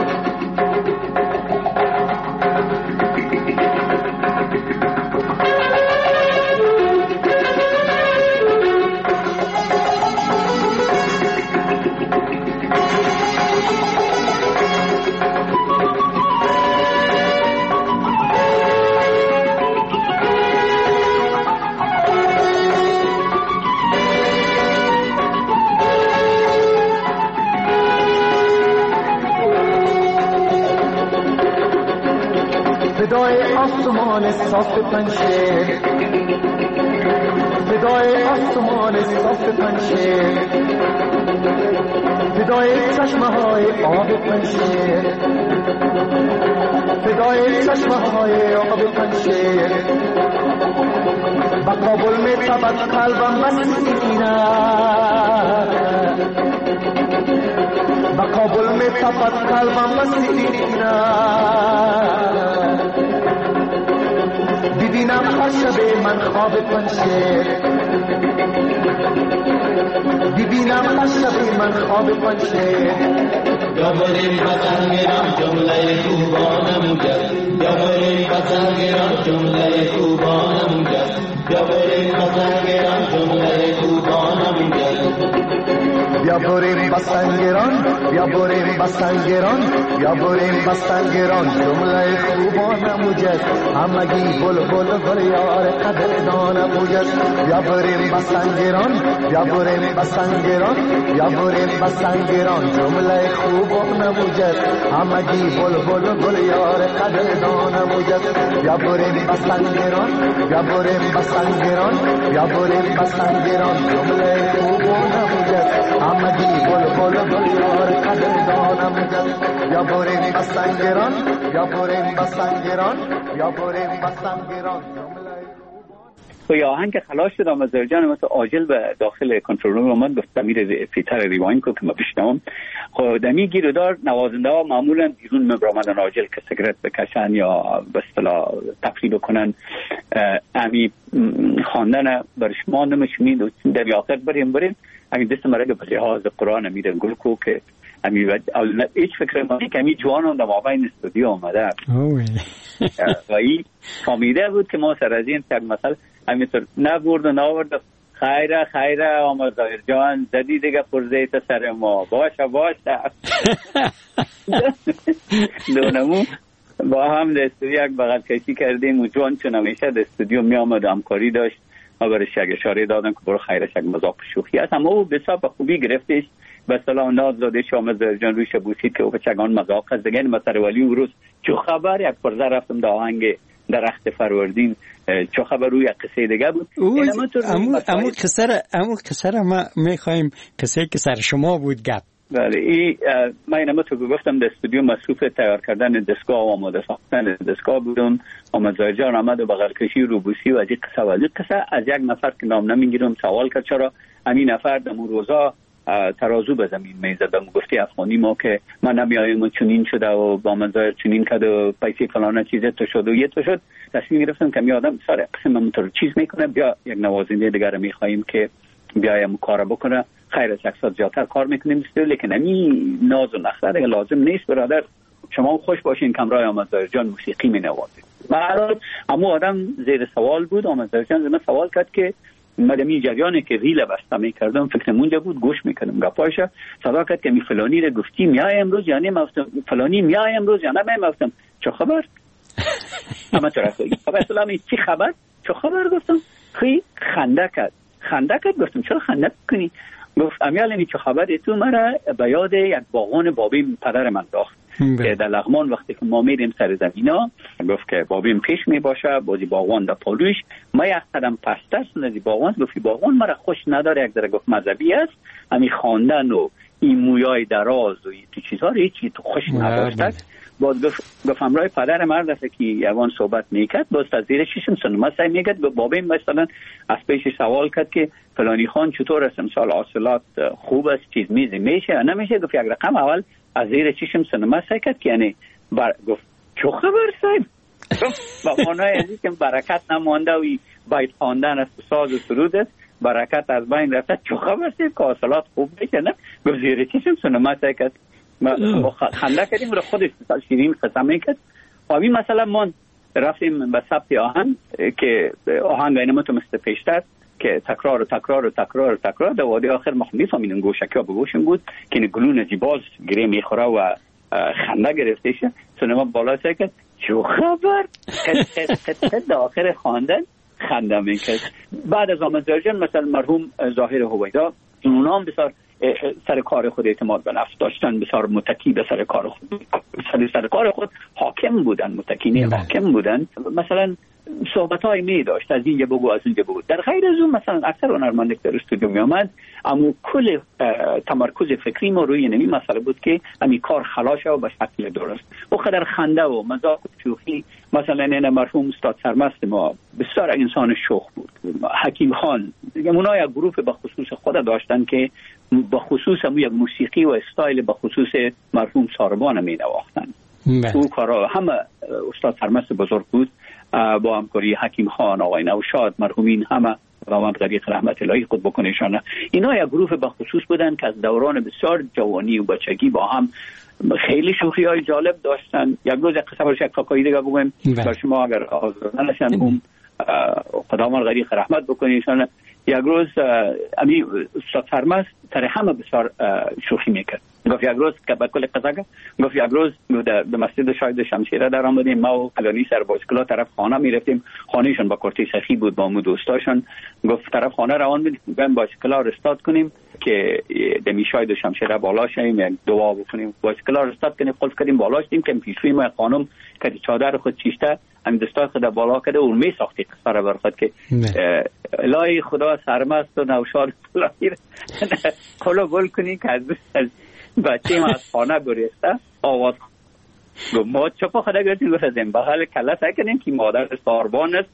فدای آسمان صاف پنشیر فدای آسمان صاف پنشیر فدای چشمه های آب پنشیر فدای چشمه های آب پنشیر با کابل می تبد قلبم مسکینه با کابل می تبد قلبم مسکینه ببینم هر شب من خواب پنشیر ببینم هر شب من خواب پنشیر بیا بریم بسنگران جمله خوبان موجز بیا بریم بسنگران جمله خوبان موجز بیا بریم بسنگران جمله خوبان موجز بیا بیا بریم بسنگران بیا بریم بسنگران بیا بریم بسنگران جمله خوبان موجز همگی بلبل گل یار قدردان موجز بیا بریم بسنگران بیا بریم بسنگران بیا بریم بسنگران جمله خوبان موجز همگی بلبل گل یار قدردان موجز بیا بریم بسنگران بیا بریم بسنگران بیا بریم بسنگران جمله خوبان موجز همگی بلبل گل یار قدردان موجز بیا بریم بسنگران بیا بریم بسنگران بیا بریم بسنگران و آهنگ خلاص شد آمزار جان مثل عاجل به داخل کنترل روم اومد گفت دمیر فیتر ریواین کو که ما بشنوم خب دمی گیرودار نوازنده ها معمولا بیرون مبرامدن عاجل که سیگرت بکشن یا به اصطلاح تفریح بکنن امی خواندن برش ما نمیشمید و دمی آخر بریم امی دست مرگ به لحاظ قرآن میره گل کو که امی هیچ فکر مانی که امی جوان هم در مابین استودیو آمده و این فامیده بود که ما سر از این تک مثلا همینطور نبرد و ناورد خیره آمزار جان زدی دیگه پرزیت سر ما باشه دونمو با هم در استودیو یک بغل کشی کردیم و جوان چون همیشه در استودیو می آمد همکاری داشت ما برش یک اشاره دادم که برو خیرش یک مذاق شوخی است اما او بسیار به خوبی گرفتش به صلاح ناز دادش آمزار جان روش بوسید که او چگان مذاق است دیگه مثلا ولی اون روز چو خبر یک پرزه رفتم در آهنگ درخت فروردین چو خبر روی قصه دیگه بود امو قصه ما میخوایم قصه که سر شما بود گپ بله من اینما تو گفتم در استودیو مصروف تیار کردن دستگاه و آماده ساختن دستگاه بودم آمزار جان آمد و بغل کشی روبوسی و از این قصه از یک نفر که نام نمیگیرم سوال کرد چرا همین نفر در اون روزا ترازو به زمین میزدم گفتی افغانی ما که من نمیایم و چنین شده و با منظر چنین کرد و پیسی فلانه چیزه تو شد و یه تو شد تصمیم گرفتم که می آدم ساره قسم همونطور چیز میکنه بیا یک نوازنده دیگر رو میخواییم که بیایم کار بکنه خیر از 100 زیادتر کار میکنیم لیکن همین ناز و نخره دیگه لازم نیست برادر شما خوش باشین کمرای آمزار جان موسیقی می نوازید اما آدم زیر سوال بود آمزار جان زمان سوال کرد که مدمی جریانی که ریل بسته میکردم فکر مونده بود گوش میکردم گپایشه صدا کرد که می فلانی رو گفتی میای امروز یا نمیافتم فلانی میای امروز یا نمیافتم چه خبر اما تو رفتی خبر سلامی چی خبر چه خبر گفتم خی خنده کرد گفتم چرا خنده کنی گفت امیال چه خبر تو مرا به یاد یک باغان بابیم پدر من داخت که در لغمان وقتی که ما میریم سر زمینا گفت که بابیم پیش می باشه بازی باغوان در پالوش ما یک قدم پستر سنزی باغوان گفتی باغوان مرا خوش نداره یک ذره گفت مذهبی است همی خواندن و این مویای دراز و این چیزها رو هیچی تو خوش نداشتد باز گفت همراه پدر مرد است که یوان صحبت میکرد باز تا زیر ششم سنما سعی میکرد بابیم مثلا از پیش سوال کرد که فلانی خان چطور است امسال حاصلات خوب است چیز میشه یا نمیشه گفت یک رقم اول از زیر چشم سنما سعی کرد که یعنی گفت چه خبر صاحب با معنای ازی که برکت نمانده و باید خواندن است ساز و سرود است برکت از بین رفته چه خبر صاحب که حاصلات خوب میشه نه گفت زیر چشم سنما سعی کرد ما خنده کردیم و خودش شیرین قسم میکرد و این مثلا ما رفتیم به ثبت آهنگ که آهنگ اینما تو مثل پیشتر که تکرار در وادی آخر ما میفهمیدیم گوشکی ها به گوشم بود که گلون زیباز گره میخوره و خنده گرفته شه سنما بالا سعی کرد چه خبر قد آخر خواندن خنده میکرد بعد از آمزار جان مثلا مرحوم ظاهر هویدا اونا هم بسیار سر کار خود اعتماد به نفس داشتن بسیار متکی به سر کار خود حاکم بودن متکی حاکم بودن مثلا صحبت های می داشت از اینجا بگو از اونجا بگو در غیر از اون مثلا اکثر هنرمنده که در استودیو می آمد اما کل تمرکز فکری ما روی نمی مسئله بود که امی کار خلاصه و به شکل درست و خدر خنده و مذاق و شوخی مثلا این مرحوم استاد سرمست ما بسیار انسان شوخ بود حکیم خان اونا یک گروه به خصوص خود داشتن که به خصوص یک موسیقی و استایل به خصوص مرحوم ساربان می نواختن او کارا همه استاد سرمست بزرگ بود با همکاری حکیم خان آقای نوشاد مرحومین همه و من طریق رحمت الهی خود بکنشانه اینا یک گروه به خصوص بودن که از دوران بسیار جوانی و بچگی با هم خیلی شوخی های جالب داشتن یک روز قصه برش یک فکایی دیگه بگویم بر شما اگر آزادن نشن خداوند غریق رحمت بکنیشانه یک روز امی استاد سرمست سر همه بسیار شوخی میکرد. گفت یک روز که با کل قضا گفت یک روز در مسجد شاهد شمشیره در آمدیم، ما و کلانی سر بایسکل‌ها طرف خانه میرفتیم، خانهشون با کورتی سخی بود با مو دوستاشون. گفت طرف خانه روان بودیم بریم بایسکل‌ها رو استارت کنیم که دمی شاهد شمشیره بالا شیم، یک دعا بکنیم. بایسکل‌ها رو استارت کنیم، قلف کردیم بالا شدیم که پیشوی ما خانم که چادر خود چیشته همین دستای خود بالا کرده و می ساختی قصه رو برخود که الهی خدا سرمست و نوشاد کلا گل کنی که از بچه ما از خانه گریسته آواز گفت ما چپا خدا گرفتیم گفت ازیم بخل کلا سعی کنیم که مادر ساربان است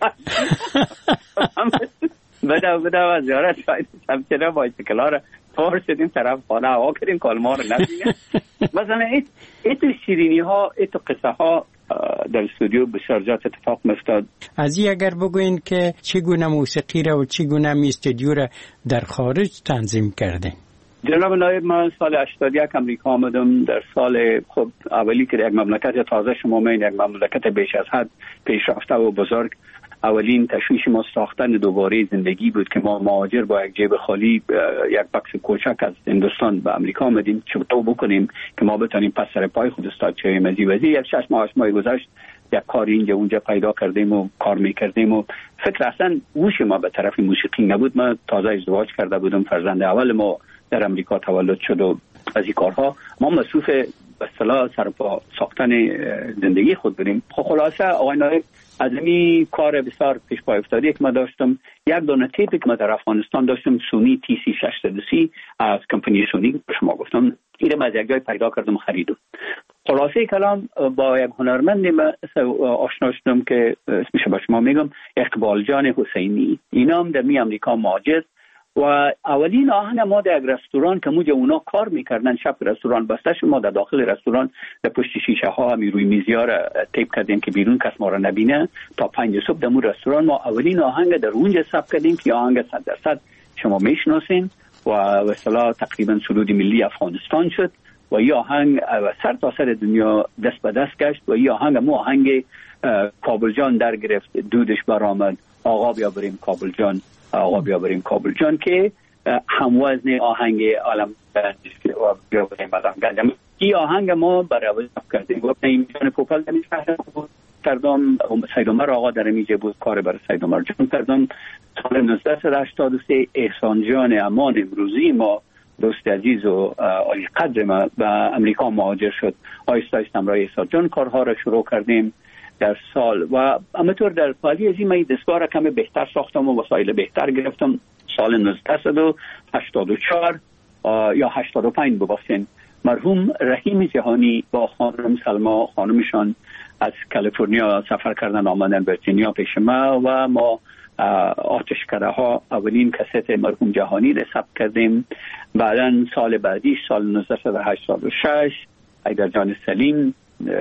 بده و زیارت شاید همچنه بایسکلا رو پار شدیم طرف خانه هوا کردیم کالما رو نبینه. مثلا ایتو شیرینی ها ایتو قصه ها در استودیو بسیار جات اتفاق میفتاد. از این اگر بگوین که چگونه موسیقی را و چگونه می استودیو را در خارج تنظیم کردین؟ جناب نایب، من سال 81 امریکا آمدم. در سال خب اولی که یک مملکت تازه شما می‌بینید، یک مملکت بیش از حد پیشرفته و بزرگ، اولین تشویش ما ساختن دوباره زندگی بود که ما مهاجر با یک جیب خالی یک بکس کوچک از هندوستان به امریکا آمدیم چطور بکنیم که ما بتونیم پس سر پای خود استاد شویم. از یک 6 ماه گذشت یک کار اینجا اونجا پیدا کردیم و کار میکردیم و فکر اصلا گوش ما به طرف موسیقی نبود. ما تازه ازدواج کرده بودم، فرزند اول ما در امریکا تولد شد و از این کارها ما مصروف به اصطلاح سرپا ساختن زندگی خود بودیم. خلاصه آقای نایب، از این کار بسیار پیش پای افتاده که ما داشتم یک دونه تیپی که ما در افغانستان داشتم، سونی TC 630 از کمپانی سونی به شما گفتم، اینو از یک جای پیدا کردم خریدم. خلاصه کلام با یک هنرمند آشنا شدم که اسمش با شما میگم اقبال جان حسینی. اینا هم در امریکا مهاجر و اولین آهنگ ما در یک رستوران که موجه اونا کار میکردن، شب رستوران بسته شد، ما در داخل رستوران در پشت شیشه ها همی روی میزیا را تیپ کردیم که بیرون کس ما را نبینه. تا 5 صبح در مون رستوران ما اولین آهنگ در اونجا ثبت کردیم که آهنگ 100% شما میشناسین و به اصطلاح تقریبا سرود ملی افغانستان شد و این آهنگ سر تا سر دنیا دست به دست گشت و این آهنگ مو آهنگ کابل جان در گرفت، دودش برآمد، آقا بیا بریم کابل جان، آقا بیا بریم کابل جان که هموزن آهنگ عالم بیا بریم مدام. این آهنگ ما برای کردیم و این جان پوپل در شهر کردم، سید عمر آقا در میجه بود کار برای سید عمر جان کردم. سال 1983 احسان جان امان امروزی ما دوست عزیز و عالی قدر ما به امریکا مهاجر شد. آیسته آیسته همراه احسان جان کارها را شروع کردیم در سال و همینطور در پالی از این من دستگاه را کمی بهتر ساختم و وسایل بهتر گرفتم. سال 1984 یا 85 ببخشید مرحوم رحیم جهانی با خانم سلما خانمشان از کالیفرنیا سفر کردن آمدن ورجینیا پیش ما و ما آتشکده ها اولین کست مرحوم جهانی را ثبت کردیم. بعدا سال بعدی سال 1986 حیدر جان سلیم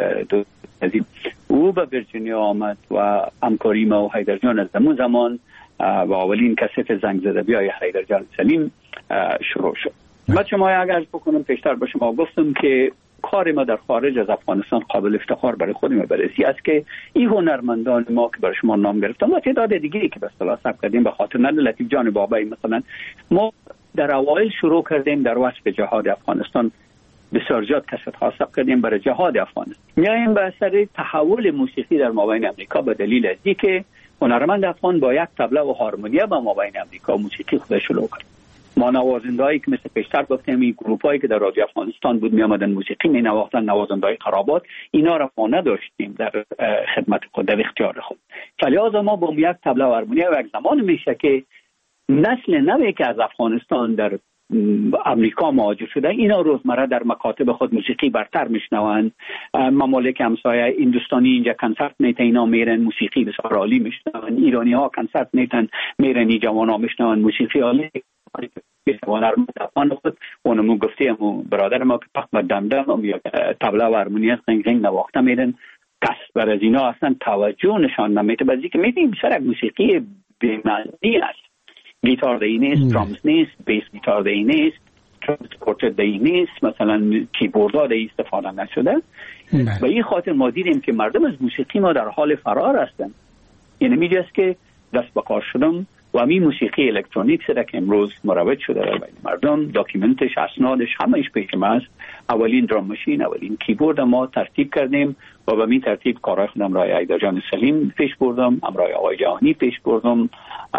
او به ورجینیا آمد و همکاری ما و حیدر جان از همون زمان و اولین کست زنگ زده بیای حیدر جان سلیم شروع شد. من شما اگر بکنم پیشتر با شما گفتم که کار ما در خارج از افغانستان قابل افتخار برای خودم بررسی است که این هنرمندان ما که برای شما نام گرفتم و تعداد دیگری که به اصطلاح ثبت کردیم به خاطر نداره لطیف جان بابایی مثلا ما در اوایل شروع کردیم در وصف جهاد افغانستان بسیار زیاد کست ها ثبت کردیم برای جهاد افغانستان. میایم به اثر تحول موسیقی در مابین امریکا به دلیل از اینکه هنرمند افغان با یک طبله و هارمونیا به مابین امریکا موسیقی خودش شروع کرد. ما نوازندهایی که مثل پیشتر گفتیم این گروپایی که در رادیو افغانستان بود می آمدن موسیقی می نواختن، نوازنده‌های خرابات، اینا را ما نداشتیم در خدمت خود در اختیار خود. فلذا ما با یک طبله و هارمونیا و یک زمان میشه که نسل نوی که از افغانستان در امریکا مهاجر شده اینا روزمره در مکاتب خود موسیقی برتر میشنوند. ممالک همسایه هندوستانی اینجا کنسرت میتن، اینا میرن موسیقی بسیار عالی میشنون. ایرانی ها کنسرت میتن میرن این جوان ها میشنون موسیقی عالی. هنرمند افغان خود اونمو گفتیم برادر ما که پخم دمدم یا طبله و هارمونی قنگ قنگ نواخته میرن کس بر از اینا اصلا توجه نشان نمیده. بعضی که میبینیم بسیار موسیقی بی‌معنی است. گیتار دی نیست، درامز نیست، بیس گیتار دی نیست، کورتت دی نیست، مثلا کیبوردها دی استفاده نشده. و این خاطر ما دیدیم که مردم از موسیقی ما در حال فرار هستند. یعنی میجاست که دست به کار شدم و همین موسیقی الکترونیک که امروز مروج شده در بین مردم، داکیومنتش، اسنادش، همه‌اش پیش ما است. اولین درام ماشین، اولین کیبورد ما ترتیب کردیم و به این ترتیب کارهای خودم را ایداجان سلیم پیش بردم، امرای آقای جهانی پیش بردم،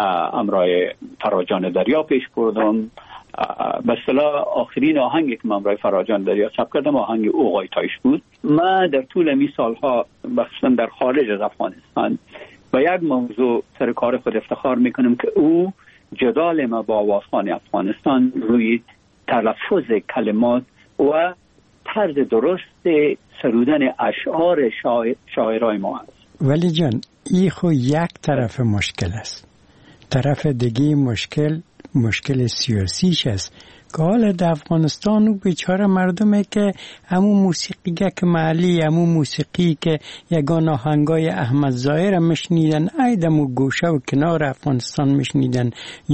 امرای فراجان دریا پیش بردم. به اصطلاح آخرین آهنگی که من امرای فراجان دریا ثبت کردم آهنگ اوقای تایش بود. ما در طول این سالها خصوصا در خارج از افغانستان و یک موضوع سر کار خود افتخار میکنم که او جدال ما با آوازخوان افغانستان روی تلفظ کلمات و طرز درست سرودن اشعار شاعرای ما است. ولی جان این خو یک طرف مشکل است، طرف دیگه مشکل سیاسیش است که حال در افغانستان و بیچاره مردمه که همون موسیقی که محلی، همون موسیقی که یگان آهنگای احمد ظاهر مشنیدن ایدم و گوشه و کنار افغانستان مشنیدن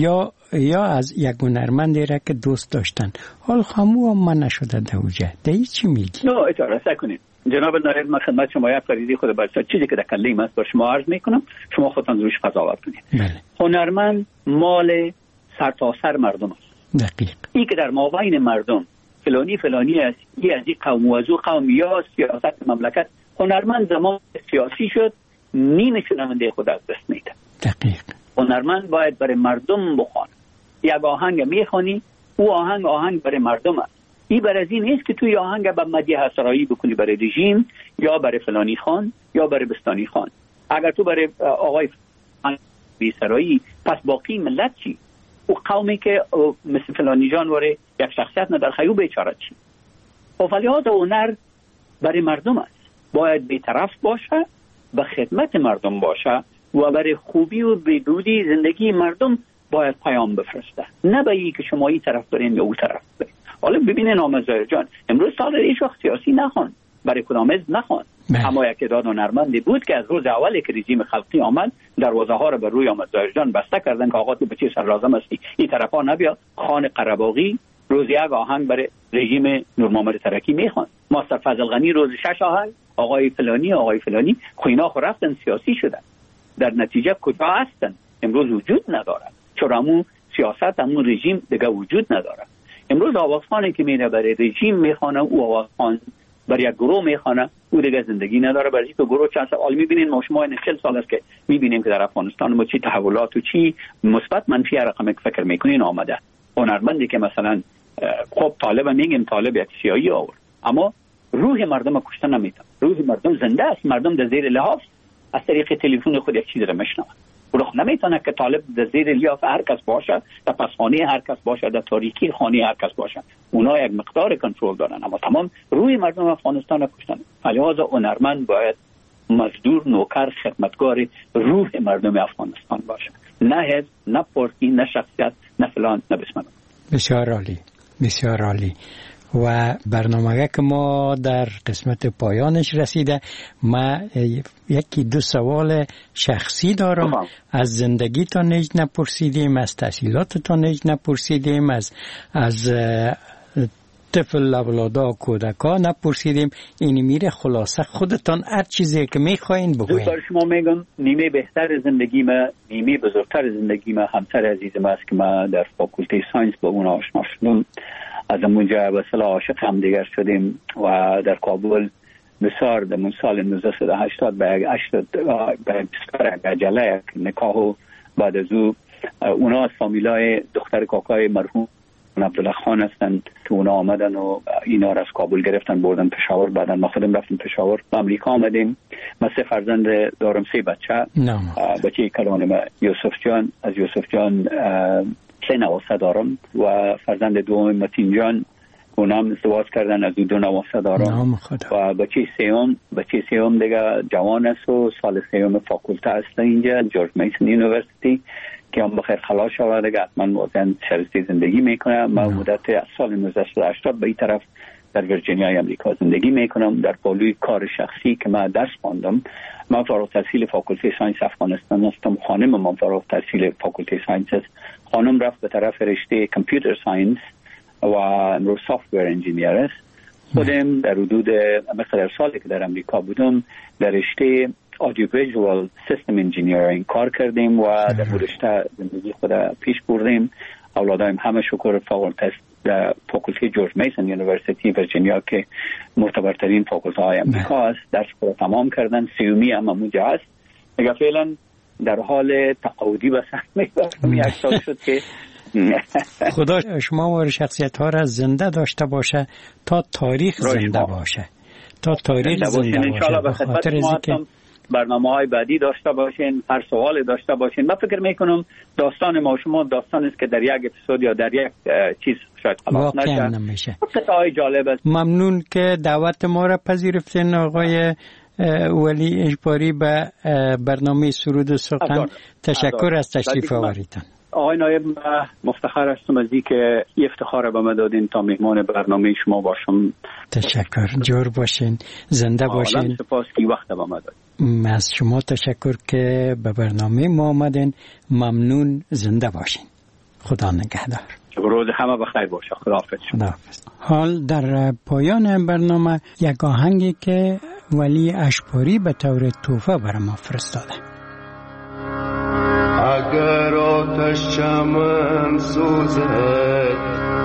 یا از یک هنرمندی را که دوست داشتن، حال خامو هم من نشده دوجه دهی چی میگی؟ نه اجازه سکنید جناب نایب، من خدمت شما یک فریضه خود بچه چیزی که در کلیم است بر شما عرض میکنم، شما خودتان روش قضاوت کنید. بله. هنرمند مال سرتاسر مردم است. دقیق. این که در مابین مردم فلانی است، یه از این قوم و از او قوم یا سیاست مملکت، هنرمند زمان سیاسی شد نیم شنونده خود از دست میده. دقیق. هنرمند باید برای مردم بخوانه. یک آهنگ میخوانی، او آهنگ برای مردم است. این برای این نیست که توی آهنگ به مدیح سرایی بکنی برای رژیم یا برای فلانی خان یا برای بستانی خان. اگر تو برای آقای بی سرایی، پس باقی ملت چی؟ او قومی که مثل فلانی جانوره یک شخصیت نداره، خیو بیچاره چی؟ ولیهات هنر برای مردم است، باید بی‌طرف باشه، به خدمت مردم باشه و برای خوبی و بهبودی زندگی مردم باید پیام بفرسته، نه به این که شما این طرف برین یا اون طرف برین. حالا ببینین آمد ظاهر جان امروز سال هیچ وقت سیاسی نخوان، برای کدام حزب نخوان، اما یک تعداد هنرمندی بود که از روز اولی که رژیم خلقی آمد دروازه ها رو بر روی آمد ظاهر جان بسته کردن که آقا تو به چه سر لازم هستی این طرفا نبیا. خان قره‌باغی روز یک آهنگ برای رژیم نور محمد ترکی میخوان، ماستر فضل غنی روز 6 آهنگ، آقای فلانی خوینا خو رفتن سیاسی شدن. در نتیجه کجا هستن؟ امروز وجود نداره، چون همون سیاست همون رژیم دیگه وجود نداره. امروز آوازخوانی که میره برای رژیم میخوانه، او آوازخوان برای یک گروه میخوانه، او دیگه زندگی نداره. برای که گروه چند سال میبینین، ما شما 40 سال است که میبینیم که در افغانستان ما چی تحولات و چی مثبت منفی رقم فکر میکنین آمده. هنرمندی که مثلا خب طالب میگیم طالب یک سیایی آورد، اما روح مردم کشته نمیتونه. روح مردم زنده است، مردم در زیر لحاف از طریق تلفن خود یک چیز رو میشنوند. او نمیتونه که طالب در زیر لحاف هر کس باشه، در پسخانه هر کس باشه، در تاریکی خانه هر کس باشه. اونا یک مقدار کنترل دارن، اما تمام روی مردم افغانستان کشتن. لذا هنرمند باید مزدور، نوکر، خدمتگار روح مردم افغانستان باشه، نه حزب، نه پارتی، نه شخصیت، نه فلان، نه بسم الله. بسیار عالی، بسیار عالی. و برنامه که ما در قسمت پایانش رسیده، ما یکی دو سوال شخصی دارم. از زندگی تا نیج نپرسیدیم، از تحصیلات تا نیج نپرسیدیم، از طفل اولادا کودکا نپرسیدیم. اینی میره خلاصه خودتان هر چیزی که میخواین بگوین. بر شما میگم نیمه بهتر زندگی ما، نیمه بزرگتر زندگی ما همسر عزیز ما است که ما در فاکولته ساینس با اون آشنا شدم. از اونجا به اصطلاح عاشق هم دیگر شدیم و در کابل بسیار در سال 1980 به عجله نکاح و بعد از او اونا از فامیلای دختر کاکای مرحوم عبدالله خان هستن که اونا آمدن و اینا را از کابل گرفتن بردن پشاور. بعدا ما خودم رفتم پشاور، به امریکا آمدیم. من 3 فرزند دارم، 3 بچه. بچه کلان یوسف جان، از یوسف جان 3 نواسه دارم و فرزند دوم متین جان اونم ازدواج کردن، از 2 نواسه دارم. و بچه سیوم دیگه جوان است و سال 3 فاکولته است اینجا جورج میسن یونیورسیتی که هم بخیر خلاص شود دیگه حتما واسه شرستی زندگی میکنه. من مدت از سال 1980 به این طرف در ویرجینیای امریکا زندگی میکنم. در پالوی کار شخصی که من درس خواندم، من فارغ التحصیل فاکولته ساینس افغانستان هستم. خانم من فارغ التحصیل فاکولته ساینس است. خانم رفت به طرف رشته کامپیوتر ساینس و امروز سافتور انجینیر است. خودم در حدود مثلا سالی که در امریکا بودم در رشته آدیو ویژوال سیستم انجینیرینگ کار کردیم و در رشته زندگی خود پیش بردیم. اولادایم همه شکر فاکولته جورج میسن یونیورسیتی ورجینیا که معتبرترین فاکولته های امریکا است درس خود تمام کردن. سیومی هم اونجا است. دیگه فعلا در حال تقاعدی به سر میبرم. یک سال شد که خدا شما و شخصیت ها را زنده داشته باشه تا تاریخ زنده باشه، تا تاریخ زنده باشه. به خاطر اینکه برنامه‌های بعدی داشته باشین، هر سوال داشته باشین. من فکر میکنم داستان ما شما داستان است که در یک اپیزود یا در یک چیز شاید خلاص نشه. قصه‌های جالب است. ممنون که دعوت ما را پذیرفتین آقای ولی اجباری به برنامه سرود و سخن. تشکر از تشریف آوریدن. آقای نایب مفتخر هستم از اینکه افتخار به من دادین تا مهمان برنامه شما باشم. تشکر. جور باشین، زنده باشین. سپاس که وقت به من دادین. از شما تشکر که به برنامه ما آمدین. ممنون، زنده باشین. خدا نگهدار. روز همه بخیر باشه. خداحافظ. خداحافظ. حال در پایان برنامه یک آهنگی که ولی اجباری به طور تحفه برای ما فرستاده. اگر آتش چمن سوزد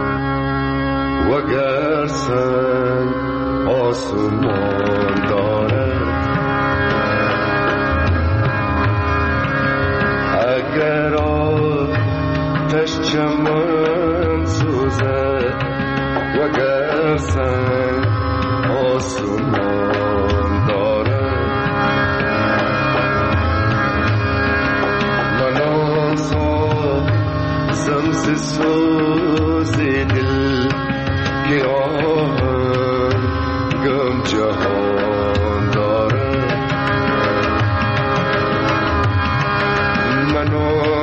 وگر سنگ آسمان دارد، اگر آتش چمن سوزد وگر سنگ آسمان دارد، زمز سوز دل که آهنگم جهان دارد، من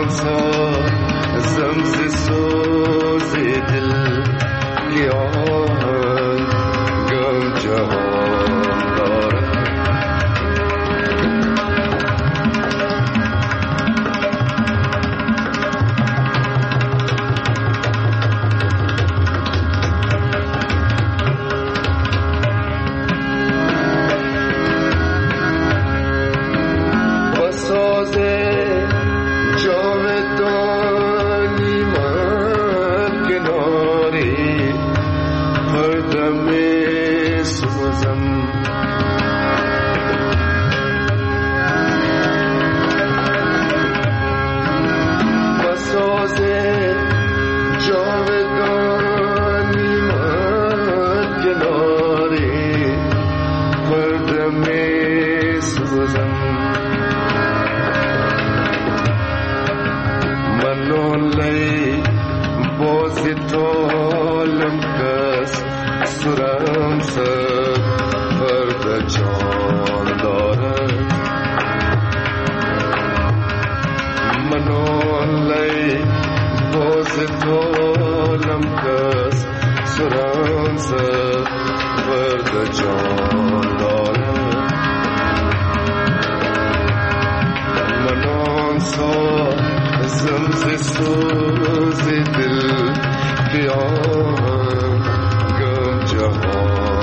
زمز سوز دل که آهنگم جهان دارد. سوز دل که آهنگم جهان